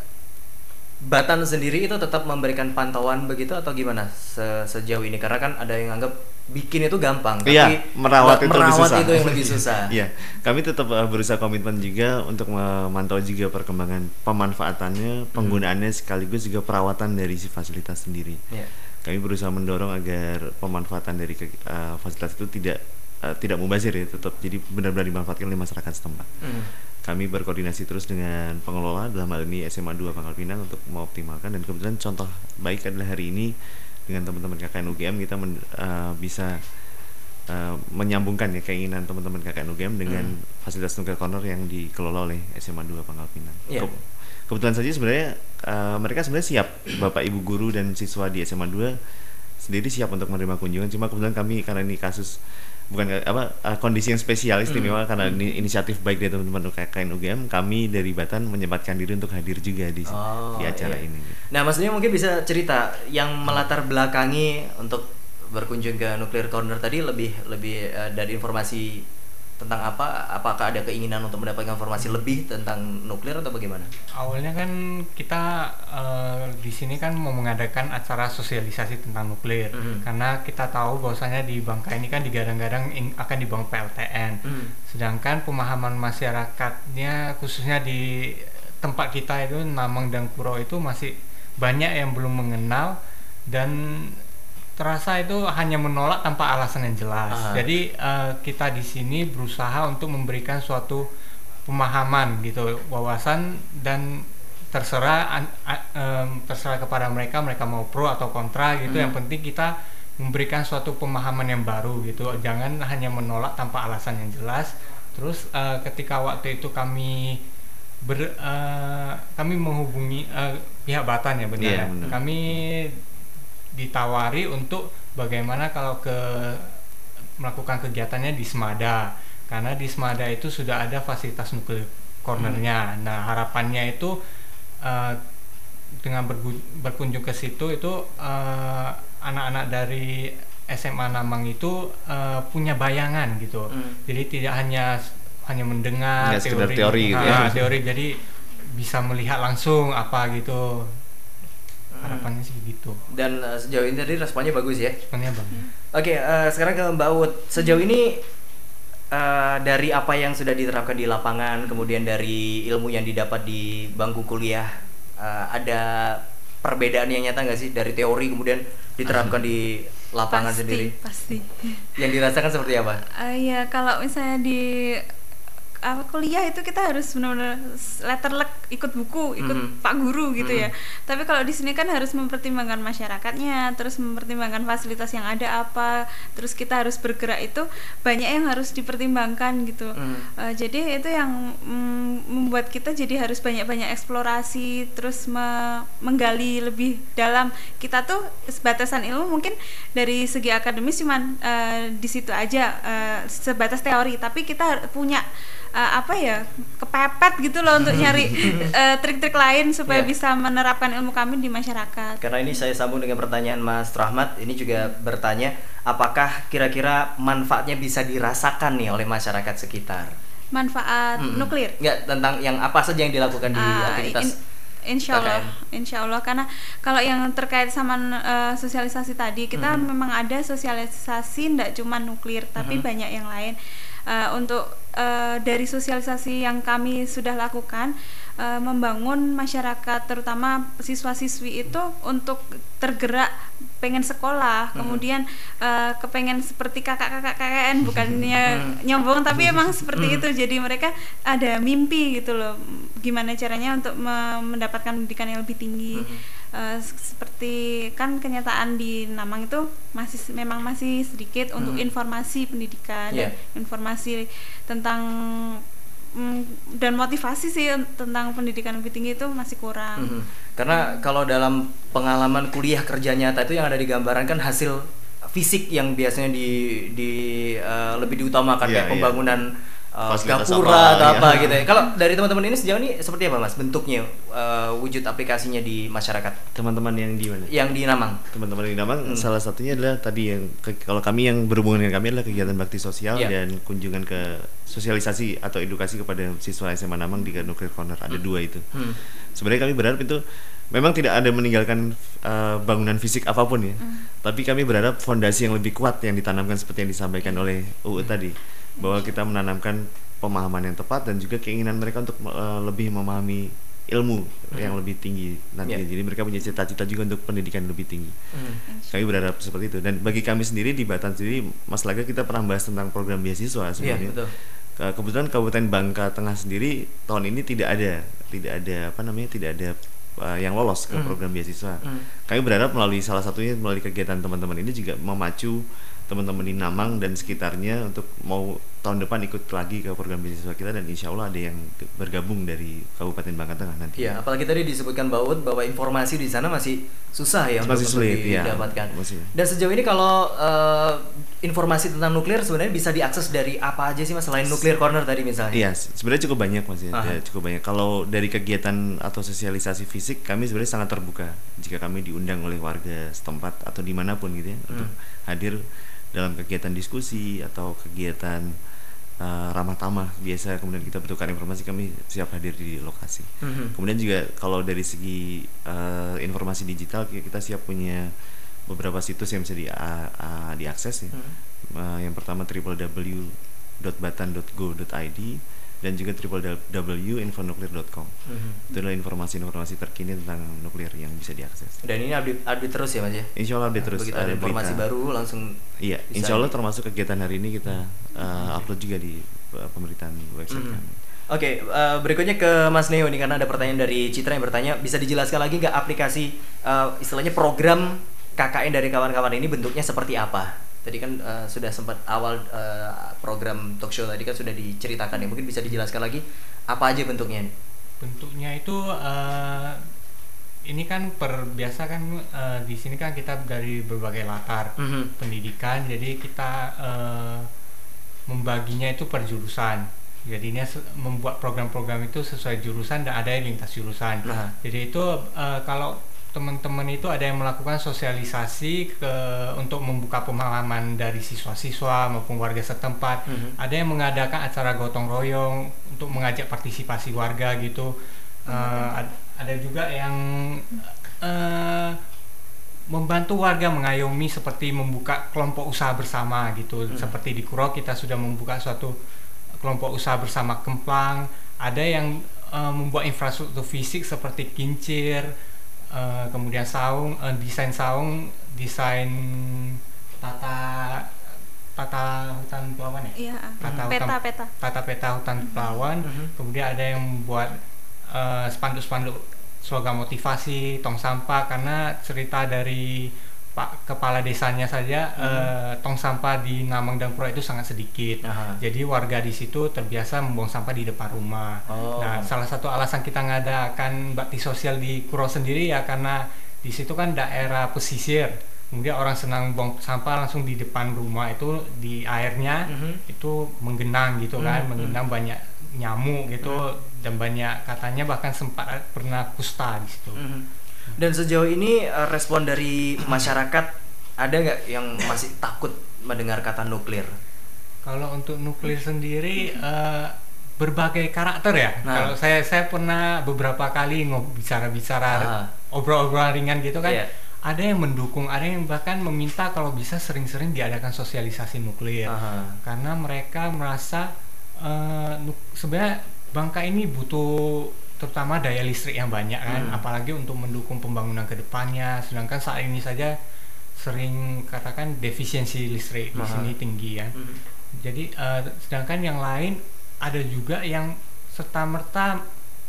Batan sendiri itu tetap memberikan pantauan begitu atau gimana sejauh ini? Karena kan ada yang anggap bikin itu gampang, tapi merawat itu yang lebih susah. Iya, kami tetap berusaha komitmen juga untuk memantau juga perkembangan pemanfaatannya, penggunaannya sekaligus juga perawatan dari si fasilitas sendiri. Kami berusaha mendorong agar pemanfaatan dari fasilitas itu tidak mubazir ya, tetap jadi benar-benar dimanfaatkan oleh masyarakat setempat. Kami berkoordinasi terus dengan pengelola, dalam hal ini SMA 2 Pangkal Pinang, untuk mengoptimalkan, dan kebetulan contoh baik adalah hari ini dengan teman-teman KKN UGM kita bisa menyambungkan ya keinginan teman-teman KKN UGM dengan fasilitas Nuclear Corner yang dikelola oleh SMA 2 Pangkal Pinang. Kebetulan saja sebenarnya mereka sebenarnya siap, Bapak Ibu guru dan siswa di SMA 2 sendiri siap untuk menerima kunjungan. Cuma kebetulan kami karena ini kasus kondisi yang spesial istimewa karena ini inisiatif baik dari teman-teman KKN UGM, kami dari Batan menyempatkan diri untuk hadir juga di acara ini. Nah, maksudnya mungkin bisa cerita yang melatar belakangi untuk berkunjung ke Nuclear Corner tadi lebih dari informasi tentang apakah ada keinginan untuk mendapatkan informasi lebih tentang nuklir atau bagaimana? Awalnya kan kita di sini kan mau mengadakan acara sosialisasi tentang nuklir, karena kita tahu bahwasanya di Bangka ini kan digadang-gadang akan dibangun PLTN, sedangkan pemahaman masyarakatnya khususnya di tempat kita itu Namang dan Kuro itu masih banyak yang belum mengenal dan terasa itu hanya menolak tanpa alasan yang jelas. Jadi kita di sini berusaha untuk memberikan suatu pemahaman gitu, wawasan, dan terserah kepada mereka mau pro atau kontra gitu. Yang penting kita memberikan suatu pemahaman yang baru gitu. Jangan hanya menolak tanpa alasan yang jelas. Terus ketika waktu itu kami menghubungi pihak Batan ya benar. Kami ditawari untuk bagaimana kalau melakukan kegiatannya di Semada, karena di Semada itu sudah ada fasilitas Nuclear Cornernya. Nah, harapannya itu dengan berkunjung ke situ itu anak-anak dari SMA Namang itu punya bayangan gitu. Jadi tidak hanya mendengar teori gitu ya. Teori, jadi bisa melihat langsung apa gitu. Harapannya sih begitu. Dan sejauh ini tadi responnya bagus ya? Responnya bagus. Oke, sekarang ke Mbak Ut. Sejauh ini dari apa yang sudah diterapkan di lapangan, kemudian dari ilmu yang didapat di bangku kuliah, ada perbedaan yang nyata nggak sih dari teori kemudian diterapkan di lapangan sendiri? Pasti. Yang dirasakan seperti apa? Ya kalau misalnya di kuliah itu kita harus benar-benar letterlek, ikut buku, ikut Pak Guru gitu ya. Tapi kalau di sini kan harus mempertimbangkan masyarakatnya, terus mempertimbangkan fasilitas yang ada apa, terus kita harus bergerak, itu banyak yang harus dipertimbangkan gitu. Jadi itu yang membuat kita jadi harus banyak-banyak eksplorasi, terus menggali lebih dalam. Kita tuh batasan ilmu mungkin dari segi akademis cuman di situ aja, sebatas teori, tapi kita punya kepepet gitu loh untuk nyari trik-trik lain supaya bisa menerapkan ilmu kami di masyarakat. Karena ini saya sambung dengan pertanyaan Mas Rahmat, ini juga bertanya apakah kira-kira manfaatnya bisa dirasakan nih oleh masyarakat sekitar? Manfaat nuklir? Enggak, tentang yang apa saja yang dilakukan di aktivitas Insya Allah, karena kalau yang terkait sama sosialisasi tadi, kita memang ada sosialisasi tidak cuma nuklir, tapi banyak yang lain. Untuk dari sosialisasi yang kami sudah lakukan, membangun masyarakat terutama siswa-siswi itu untuk tergerak pengen sekolah, kemudian kepengen seperti kakak-kakak KKN, bukannya nyombong tapi emang seperti itu. Jadi mereka ada mimpi gitu loh, gimana caranya untuk mendapatkan pendidikan yang lebih tinggi. Seperti kan kenyataan di Namang itu memang masih sedikit untuk informasi pendidikan, dan informasi tentang dan motivasi sih tentang pendidikan lebih tinggi itu masih kurang. Karena kalau dalam pengalaman kuliah kerja nyata itu yang ada di gambaran kan hasil fisik yang biasanya lebih diutamakan, kayak pembangunan gapura atau apa gitu ya. Kalau dari teman-teman ini sejauh ini seperti apa Mas bentuknya, wujud aplikasinya di masyarakat? Teman-teman yang di mana? Yang di Namang. Teman-teman yang di Namang salah satunya adalah tadi yang kalau kami yang berhubungan dengan kami adalah kegiatan bakti sosial dan kunjungan ke sosialisasi atau edukasi kepada siswa SMA Namang di Nuklir Corner. Ada dua itu. Sebenarnya kami berharap itu memang tidak ada meninggalkan bangunan fisik apapun ya. Tapi kami berharap fondasi yang lebih kuat yang ditanamkan seperti yang disampaikan oleh UU tadi, bahwa kita menanamkan pemahaman yang tepat dan juga keinginan mereka untuk lebih memahami ilmu yang lebih tinggi nanti. Jadi mereka punya cita-cita juga untuk pendidikan lebih tinggi. Kami berharap seperti itu. Dan bagi kami sendiri di Batan sendiri, Mas Laga, kita pernah bahas tentang program beasiswa sebenarnya. Kebetulan Kabupaten Bangka Tengah sendiri tahun ini tidak ada yang lolos ke program beasiswa. Kami berharap melalui salah satunya melalui kegiatan teman-teman ini juga memacu teman-teman di Namang dan sekitarnya untuk mau tahun depan ikut lagi ke program beasiswa kita, dan insya Allah ada yang bergabung dari Kabupaten Bangka Tengah nanti. Iya, apalagi tadi disebutkan Baud bahwa informasi di sana masih susah ya masih untuk sulit, didapatkan. Dan sejauh ini kalau informasi tentang nuklir sebenarnya bisa diakses dari apa aja sih Mas selain Nuklir Corner tadi misalnya? Iya, sebenarnya cukup banyak Mas ya, cukup banyak. Kalau dari kegiatan atau sosialisasi fisik kami sebenarnya sangat terbuka jika kami diundang oleh warga setempat atau dimanapun gitu ya untuk hadir dalam kegiatan diskusi atau kegiatan ramah tamah biasa, kemudian kita bertukar informasi, kami siap hadir di lokasi. Kemudian juga kalau dari segi informasi digital, kita siap punya beberapa situs yang bisa diakses ya. Yang pertama www.batan.go.id dan juga www.infonuklir.com. Itu adalah informasi-informasi terkini tentang nuklir yang bisa diakses. Dan ini update terus ya Mas ya? Insya Allah update terus. Begitu ada informasi baru langsung. Iya, insya Allah termasuk kegiatan hari ini kita upload juga di pemberitaan website kami. Oke, berikutnya ke Mas Neo nih, karena ada pertanyaan dari Citra yang bertanya, bisa dijelaskan lagi nggak aplikasi istilahnya program KKN dari kawan-kawan ini bentuknya seperti apa? Tadi kan sudah sempat awal program talk show tadi kan sudah diceritakan ya, mungkin bisa dijelaskan lagi apa aja bentuknya? Bentuknya itu ini kan biasa kan di sini kan kita dari berbagai latar pendidikan, jadi kita membaginya itu per jurusan. Jadinya membuat program-program itu sesuai jurusan dan ada yang lintas jurusan. Jadi itu kalau teman-teman itu ada yang melakukan sosialisasi untuk membuka pemahaman dari siswa-siswa maupun warga setempat. Ada yang mengadakan acara gotong royong untuk mengajak partisipasi warga gitu. Ada juga yang membantu warga mengayomi seperti membuka kelompok usaha bersama gitu. Seperti di Kuro kita sudah membuka suatu kelompok usaha bersama Kemplang. Ada yang membuat infrastruktur fisik seperti kincir, kemudian saung, desain saung, desain tata hutan Pelawan ya? Iya. Tata peta hutan Pelawan. Kemudian ada yang buat spanduk-spanduk slogan motivasi, tong sampah, karena cerita dari Pak Kepala Desanya saja tong sampah di Namang dan Pura itu sangat sedikit. Jadi warga di situ terbiasa membuang sampah di depan rumah. Nah, salah satu alasan kita ngadakan bakti sosial di Kuro sendiri ya karena di situ kan daerah pesisir. Kemudian orang senang buang sampah langsung di depan rumah, itu di airnya itu menggenang gitu kan, menggenang banyak nyamuk gitu dan banyak, katanya bahkan sempat pernah kusta di situ. Dan sejauh ini respon dari masyarakat ada nggak yang masih takut mendengar kata nuklir? Kalau untuk nuklir sendiri berbagai karakter ya. Kalau saya pernah beberapa kali bicara obrol-obrolan ringan gitu kan. Ada yang mendukung, ada yang bahkan meminta kalau bisa sering-sering diadakan sosialisasi nuklir. Karena mereka merasa sebenarnya Bangka ini butuh terutama daya listrik yang banyak kan, apalagi untuk mendukung pembangunan kedepannya. Sedangkan saat ini saja sering katakan defisiensi listrik di sini tinggi ya. Jadi sedangkan yang lain ada juga yang serta-merta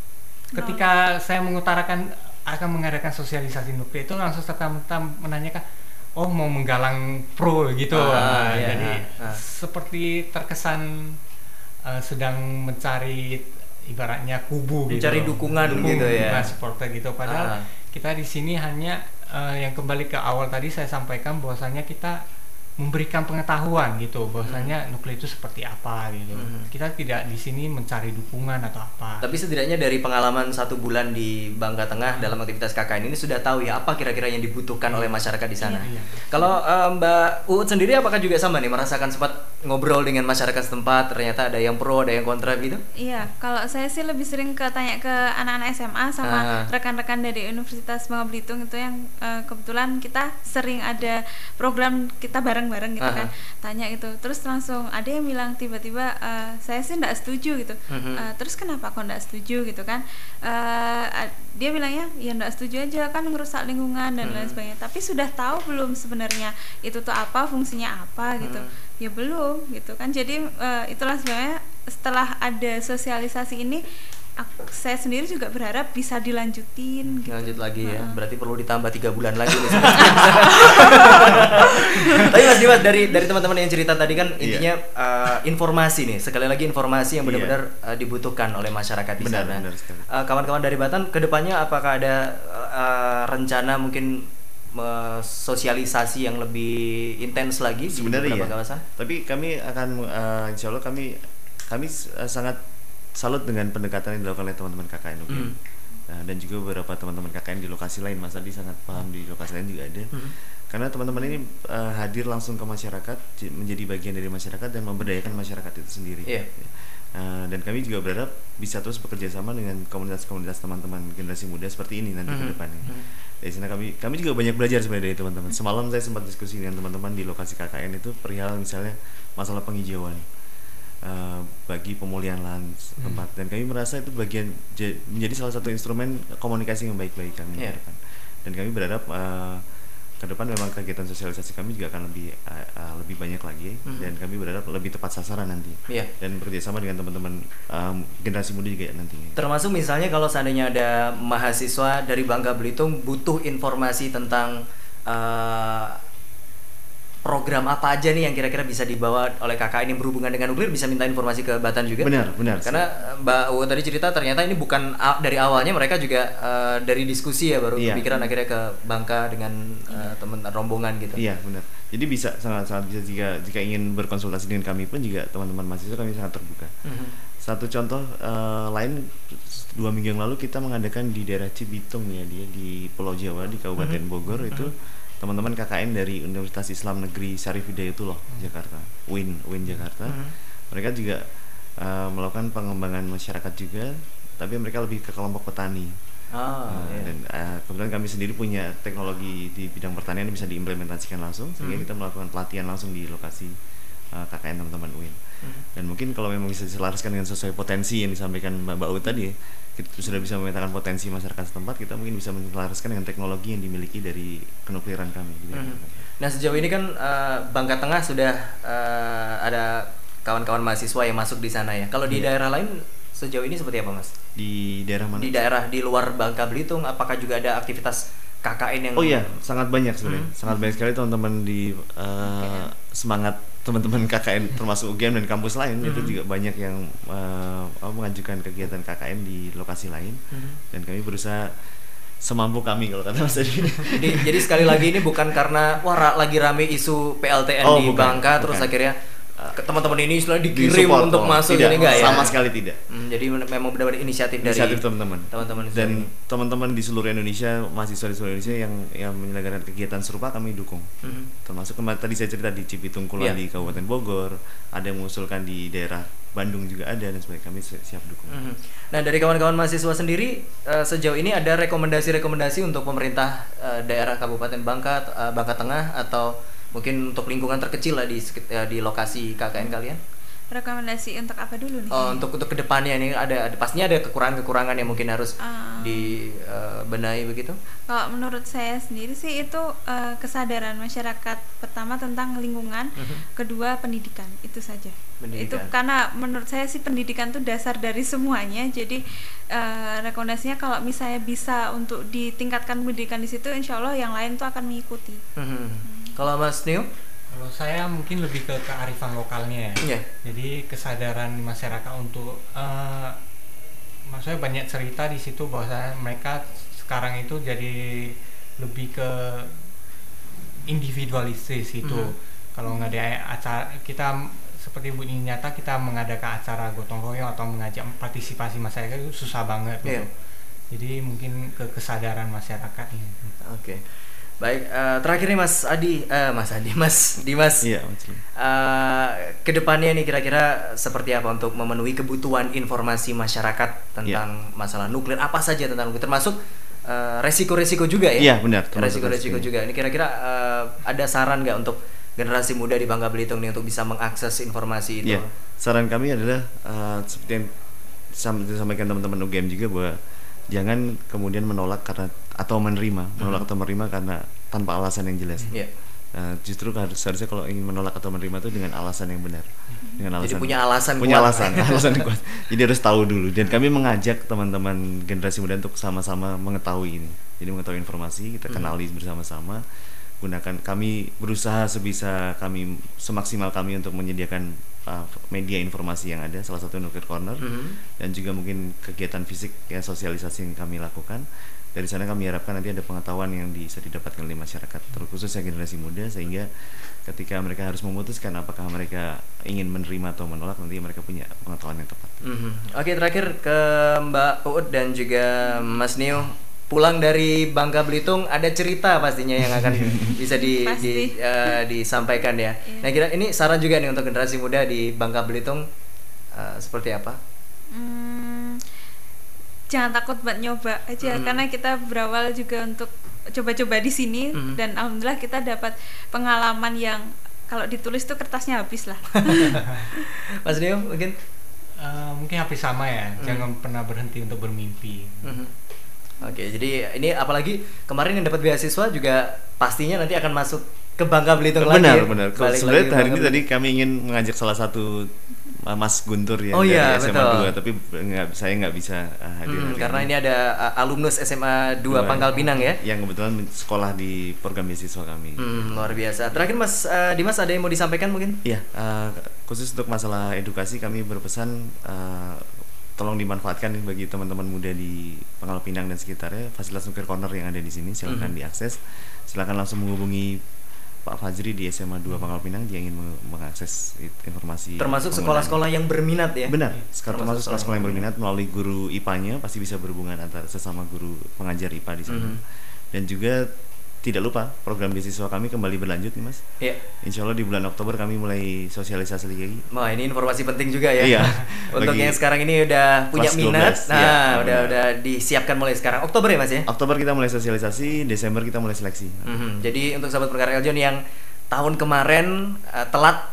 ketika saya mengutarakan akan mengadakan sosialisasi nuklir itu langsung serta-merta menanyakan, oh mau menggalang pro gitu. Jadi seperti terkesan sedang mencari ibaratnya kubu gitu, mencari dukungan gitu ya, supporter gitu. Padahal kita di sini hanya yang kembali ke awal tadi saya sampaikan bahwasanya kita memberikan pengetahuan gitu bahwasanya nuklir itu seperti apa gitu. Kita tidak di sini mencari dukungan atau apa. Tapi setidaknya dari pengalaman 1 bulan di Bangka Tengah dalam aktivitas KKN ini sudah tahu ya apa kira-kira yang dibutuhkan oleh masyarakat di sana. Kalau Mbak Uut sendiri apakah juga sama nih, merasakan sempat ngobrol dengan masyarakat setempat, ternyata ada yang pro, ada yang kontra gitu? Iya, kalau saya sih lebih sering tanya ke anak-anak SMA sama rekan-rekan dari Universitas Bangka Belitung itu yang kebetulan kita sering ada program kita bareng-bareng gitu kan, tanya gitu, terus langsung ada yang bilang tiba-tiba saya sih nggak setuju gitu. Terus kenapa kok nggak setuju gitu kan? Dia bilangnya ya nggak setuju aja kan merusak lingkungan dan lain sebagainya. Tapi sudah tahu belum sebenarnya itu tuh apa, fungsinya apa gitu? Ya belum gitu kan. Jadi itulah sebenarnya setelah ada sosialisasi ini saya sendiri juga berharap bisa dilanjutin gitu. Lanjut lagi ya, berarti perlu ditambah 3 bulan lagi nih. Tapi Mas Dimas, dari teman-teman yang cerita tadi kan intinya informasi nih, sekali lagi informasi yang benar-benar dibutuhkan oleh masyarakat di sana. Kawan-kawan dari Batan, kedepannya apakah ada rencana mungkin sosialisasi yang lebih intens lagi sebenarnya di beberapa kawasan? Tapi kami akan insya Allah kami sangat salut dengan pendekatan yang dilakukan oleh teman-teman KKN UGM. Dan juga beberapa teman-teman KKN di lokasi lain. Mas Adi sangat paham, di lokasi lain juga ada. Karena teman-teman ini hadir langsung ke masyarakat, menjadi bagian dari masyarakat dan memberdayakan masyarakat itu sendiri. Dan kami juga berharap bisa terus bekerja sama dengan komunitas-komunitas teman-teman generasi muda seperti ini nanti ke depannya. Dari sana kami juga banyak belajar sebenarnya dari teman-teman. Semalam saya sempat diskusi dengan teman-teman di lokasi KKN itu perihal misalnya masalah penghijauan bagi pemulihan lahan tempat, dan kami merasa itu bagian menjadi salah satu instrumen komunikasi yang baik-baik kami ke depan. Dan kami berharap ke depan memang kegiatan sosialisasi kami juga akan lebih banyak lagi, dan kami berharap lebih tepat sasaran nanti, dan bekerjasama dengan teman-teman generasi muda juga nantinya. Termasuk misalnya kalau seandainya ada mahasiswa dari Bangka Belitung butuh informasi tentang program apa aja nih yang kira-kira bisa dibawa oleh KKN yang berhubungan dengan nuklir, bisa minta informasi ke Batan juga? Benar. Karena Mbak Uut tadi cerita ternyata ini bukan dari awalnya, mereka juga dari diskusi ya baru kepikiran akhirnya ke Bangka dengan teman rombongan gitu. Iya, benar. Jadi bisa sangat bisa jika ingin berkonsultasi dengan kami pun juga teman-teman mahasiswa kami sangat terbuka. Satu contoh lain, 2 minggu yang lalu kita mengadakan di daerah Cibitung ya, di Pulau Jawa di Kabupaten Bogor itu teman-teman KKN dari Universitas Islam Negeri Syarif Hidayatullah Jakarta, UIN Jakarta. Mereka juga melakukan pengembangan masyarakat juga, tapi mereka lebih ke kelompok petani. Dan kebetulan kami sendiri punya teknologi di bidang pertanian yang bisa diimplementasikan langsung, sehingga kita melakukan pelatihan langsung di lokasi KKN teman-teman UIN. Dan mungkin kalau memang bisa diselaraskan dengan sesuai potensi yang disampaikan Mbak Ut tadi, kita sudah bisa memetakan potensi masyarakat setempat, kita mungkin bisa menyelaraskan dengan teknologi yang dimiliki dari kenukliran kami. Nah sejauh ini kan Bangka Tengah sudah ada kawan-kawan mahasiswa yang masuk di sana ya. Kalau di daerah lain sejauh ini seperti apa Mas? Di daerah mana? Di daerah di luar Bangka Belitung, apakah juga ada aktivitas KKN yang? Oh iya, sangat banyak sebenarnya. Sangat banyak sekali teman-teman di semangat teman-teman KKN termasuk UGM dan kampus lain itu juga banyak yang mengajukan kegiatan KKN di lokasi lain dan kami berusaha semampu kami kalau kata Mas Adi. Jadi sekali lagi ini bukan karena lagi rame isu PLTN di Bangka terus akhirnya teman-teman ini istilahnya dikirim untuk masuk tidak, ini enggak ya? Sama sekali tidak. Jadi memang benar-benar inisiatif dari teman-teman dan teman-teman di seluruh Indonesia, mahasiswa di seluruh Indonesia yang menyelenggarakan kegiatan serupa kami dukung. Termasuk tadi saya cerita di Cibitung Kulon di Kabupaten Bogor, ada yang mengusulkan di daerah Bandung juga ada, dan sebagainya, kami siap dukung. Nah dari kawan-kawan mahasiswa sendiri sejauh ini ada rekomendasi-rekomendasi untuk pemerintah daerah Kabupaten Bangka, Bangka Tengah atau mungkin untuk lingkungan terkecil lah di lokasi KKN kalian? Rekomendasi untuk apa dulu nih? Untuk kedepannya nih ada pastinya ada kekurangan-kekurangan yang mungkin harus dibenahi begitu? Kalau menurut saya sendiri sih itu kesadaran masyarakat pertama tentang lingkungan, kedua pendidikan, itu saja. Itu karena menurut saya sih pendidikan itu dasar dari semuanya. Jadi rekomendasinya kalau misalnya bisa untuk ditingkatkan pendidikan di situ, insya Allah yang lain tuh akan mengikuti. Kalau Mas Neo? Kalau saya mungkin lebih ke kearifan lokalnya ya. Jadi kesadaran masyarakat untuk maksudnya banyak cerita di situ bahwa mereka sekarang itu jadi lebih ke individualistis itu. Kalau nggak ada acara kita seperti Bu Nyata kita mengadakan acara gotong royong atau mengajak partisipasi masyarakat itu susah banget gitu. Jadi mungkin ke kesadaran masyarakat ini. Oke. Baik, terakhir nih Mas Dimas. Iya, kedepannya nih kira-kira seperti apa untuk memenuhi kebutuhan informasi masyarakat tentang masalah nuklir, apa saja tentang nuklir, termasuk resiko-resiko juga ya? Iya, benar. Resiko-resiko juga. Ini kira-kira ada saran nggak untuk generasi muda di Bangka Belitung nih untuk bisa mengakses informasi itu? Iya, saran kami adalah seperti yang disampaikan teman-teman UGM juga, bahwa jangan kemudian menolak atau menerima karena tanpa alasan yang jelas. Justru seharusnya kalau ingin menolak atau menerima itu dengan alasan yang benar, dengan alasan. Jadi punya alasan kuat. Jadi harus tahu dulu. Dan kami mengajak teman-teman generasi muda untuk sama-sama mengetahui ini. Jadi mengetahui informasi, kita kenali bersama-sama. Kami berusaha semaksimal kami untuk menyediakan media informasi yang ada, salah satu Nuklir Corner, dan juga mungkin kegiatan fisik ya, sosialisasi yang kami lakukan. Dari sana kami harapkan nanti ada pengetahuan yang bisa didapatkan oleh masyarakat, terkhususnya generasi muda, sehingga ketika mereka harus memutuskan apakah mereka ingin menerima atau menolak, nanti mereka punya pengetahuan yang tepat. Oke, terakhir ke Mbak Uut dan juga Mas Neo. Pulang dari Bangka Belitung ada cerita pastinya yang akan bisa disampaikan ya. Nah kira ini saran juga nih untuk generasi muda di Bangka Belitung seperti apa? Jangan takut buat nyoba aja, karena kita berawal juga untuk coba-coba di sini dan alhamdulillah kita dapat pengalaman yang kalau ditulis tuh kertasnya habis lah. Mas Neo mungkin hampir sama ya. Jangan pernah berhenti untuk bermimpi. Oke, jadi ini apalagi kemarin yang dapat beasiswa juga pastinya nanti akan masuk ke Bangka Belitung lagi. Benar. Sebenarnya hari ini tadi kami ingin mengajak salah satu Mas Guntur ya dari SMA 2, tapi saya nggak bisa hadir. Karena ini ada alumnus SMA 2 Pangkal Pinang ya, yang kebetulan sekolah di program beasiswa kami. Luar biasa. Terakhir Mas Dimas, ada yang mau disampaikan mungkin? Iya, khusus untuk masalah edukasi kami berpesan tolong dimanfaatkan bagi teman-teman muda di Pangkal Pinang dan sekitarnya. Fasilitas Nuklir Corner yang ada di sini silakan diakses. Silakan langsung menghubungi Pak Fajri di SMA 2 Pangkal Pinang, dia ingin mengakses informasi. Termasuk sekolah-sekolah yang berminat ya? Benar, termasuk sekolah-sekolah yang berminat melalui guru IPA-nya pasti bisa berhubungan antara sesama guru pengajar IPA di sana. Dan juga tidak lupa program beasiswa kami kembali berlanjut nih Mas. Iya. Insya Allah di bulan Oktober kami mulai sosialisasi lagi. Wah, ini informasi penting juga ya. Iya. Untuk yang sekarang ini udah punya minat, udah disiapkan mulai sekarang. Oktober ya Mas ya? Oktober kita mulai sosialisasi, Desember kita mulai seleksi. Jadi untuk sahabat pendengar Eljon yang tahun kemarin telat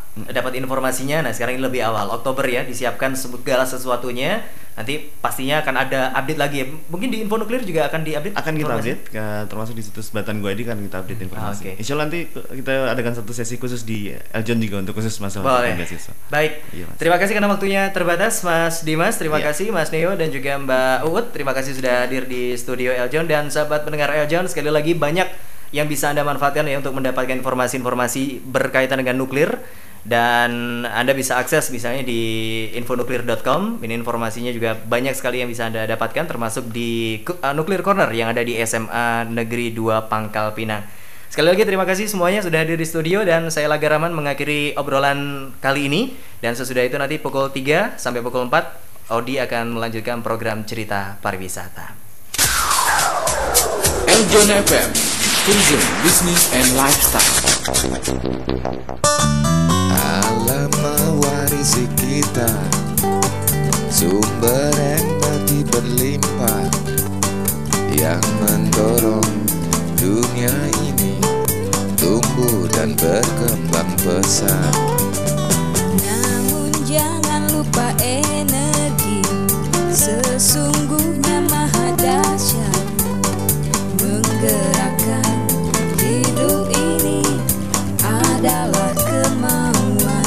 dapat informasinya. Nah sekarang ini lebih awal, Oktober ya, disiapkan segala sesuatunya. Nanti pastinya akan ada update lagi ya. Mungkin di Info Nuklir juga akan diupdate. Akan kita update, termasuk di situs Batan Gua ID kan kita update informasi. Insya Allah nanti kita adakan satu sesi khusus di Eljon juga untuk khusus masalah beasiswa. Baik, terima kasih karena waktunya terbatas Mas Dimas, terima kasih Mas Neo dan juga Mbak Uut. Terima kasih sudah hadir di studio Eljon. Dan sahabat pendengar Eljon, sekali lagi banyak yang bisa Anda manfaatkan ya untuk mendapatkan informasi-informasi berkaitan dengan nuklir. Dan Anda bisa akses misalnya di infonuklir.com. Ini informasinya juga banyak sekali yang bisa Anda dapatkan, termasuk di Nuklir Corner yang ada di SMA Negeri 2 Pangkal Pinang. Sekali lagi terima kasih semuanya sudah hadir di studio. Dan saya Laga Rahman mengakhiri obrolan kali ini. Dan sesudah itu nanti pukul 3 sampai pukul 4 Audi akan melanjutkan program Cerita Pariwisata. Eljon FM, Vision Business and Lifestyle. Alam mewarisi kita sumber empati berlimpah yang mendorong dunia ini tumbuh dan berkembang pesat. Namun jangan lupa energi sesungguhnya maha dahsyat menggerakkan hidup ini adalah kemauan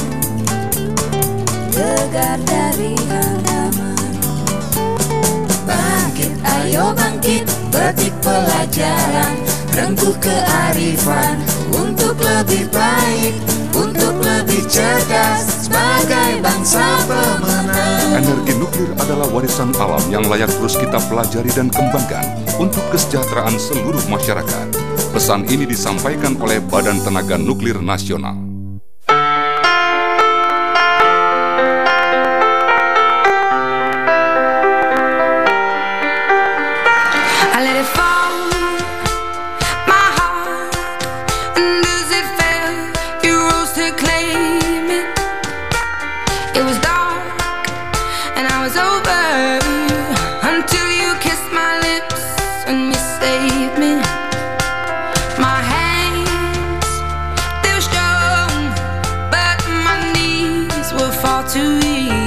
tegar dari halaman. Bangkit, ayo bangkit, petik pelajaran, rengkuh kearifan untuk lebih baik, untuk lebih cerdas sebagai bangsa pemenang. Energi nuklir adalah warisan alam yang layak terus kita pelajari dan kembangkan untuk kesejahteraan seluruh masyarakat. Pesan ini disampaikan oleh Badan Tenaga Nuklir Nasional. Too easy.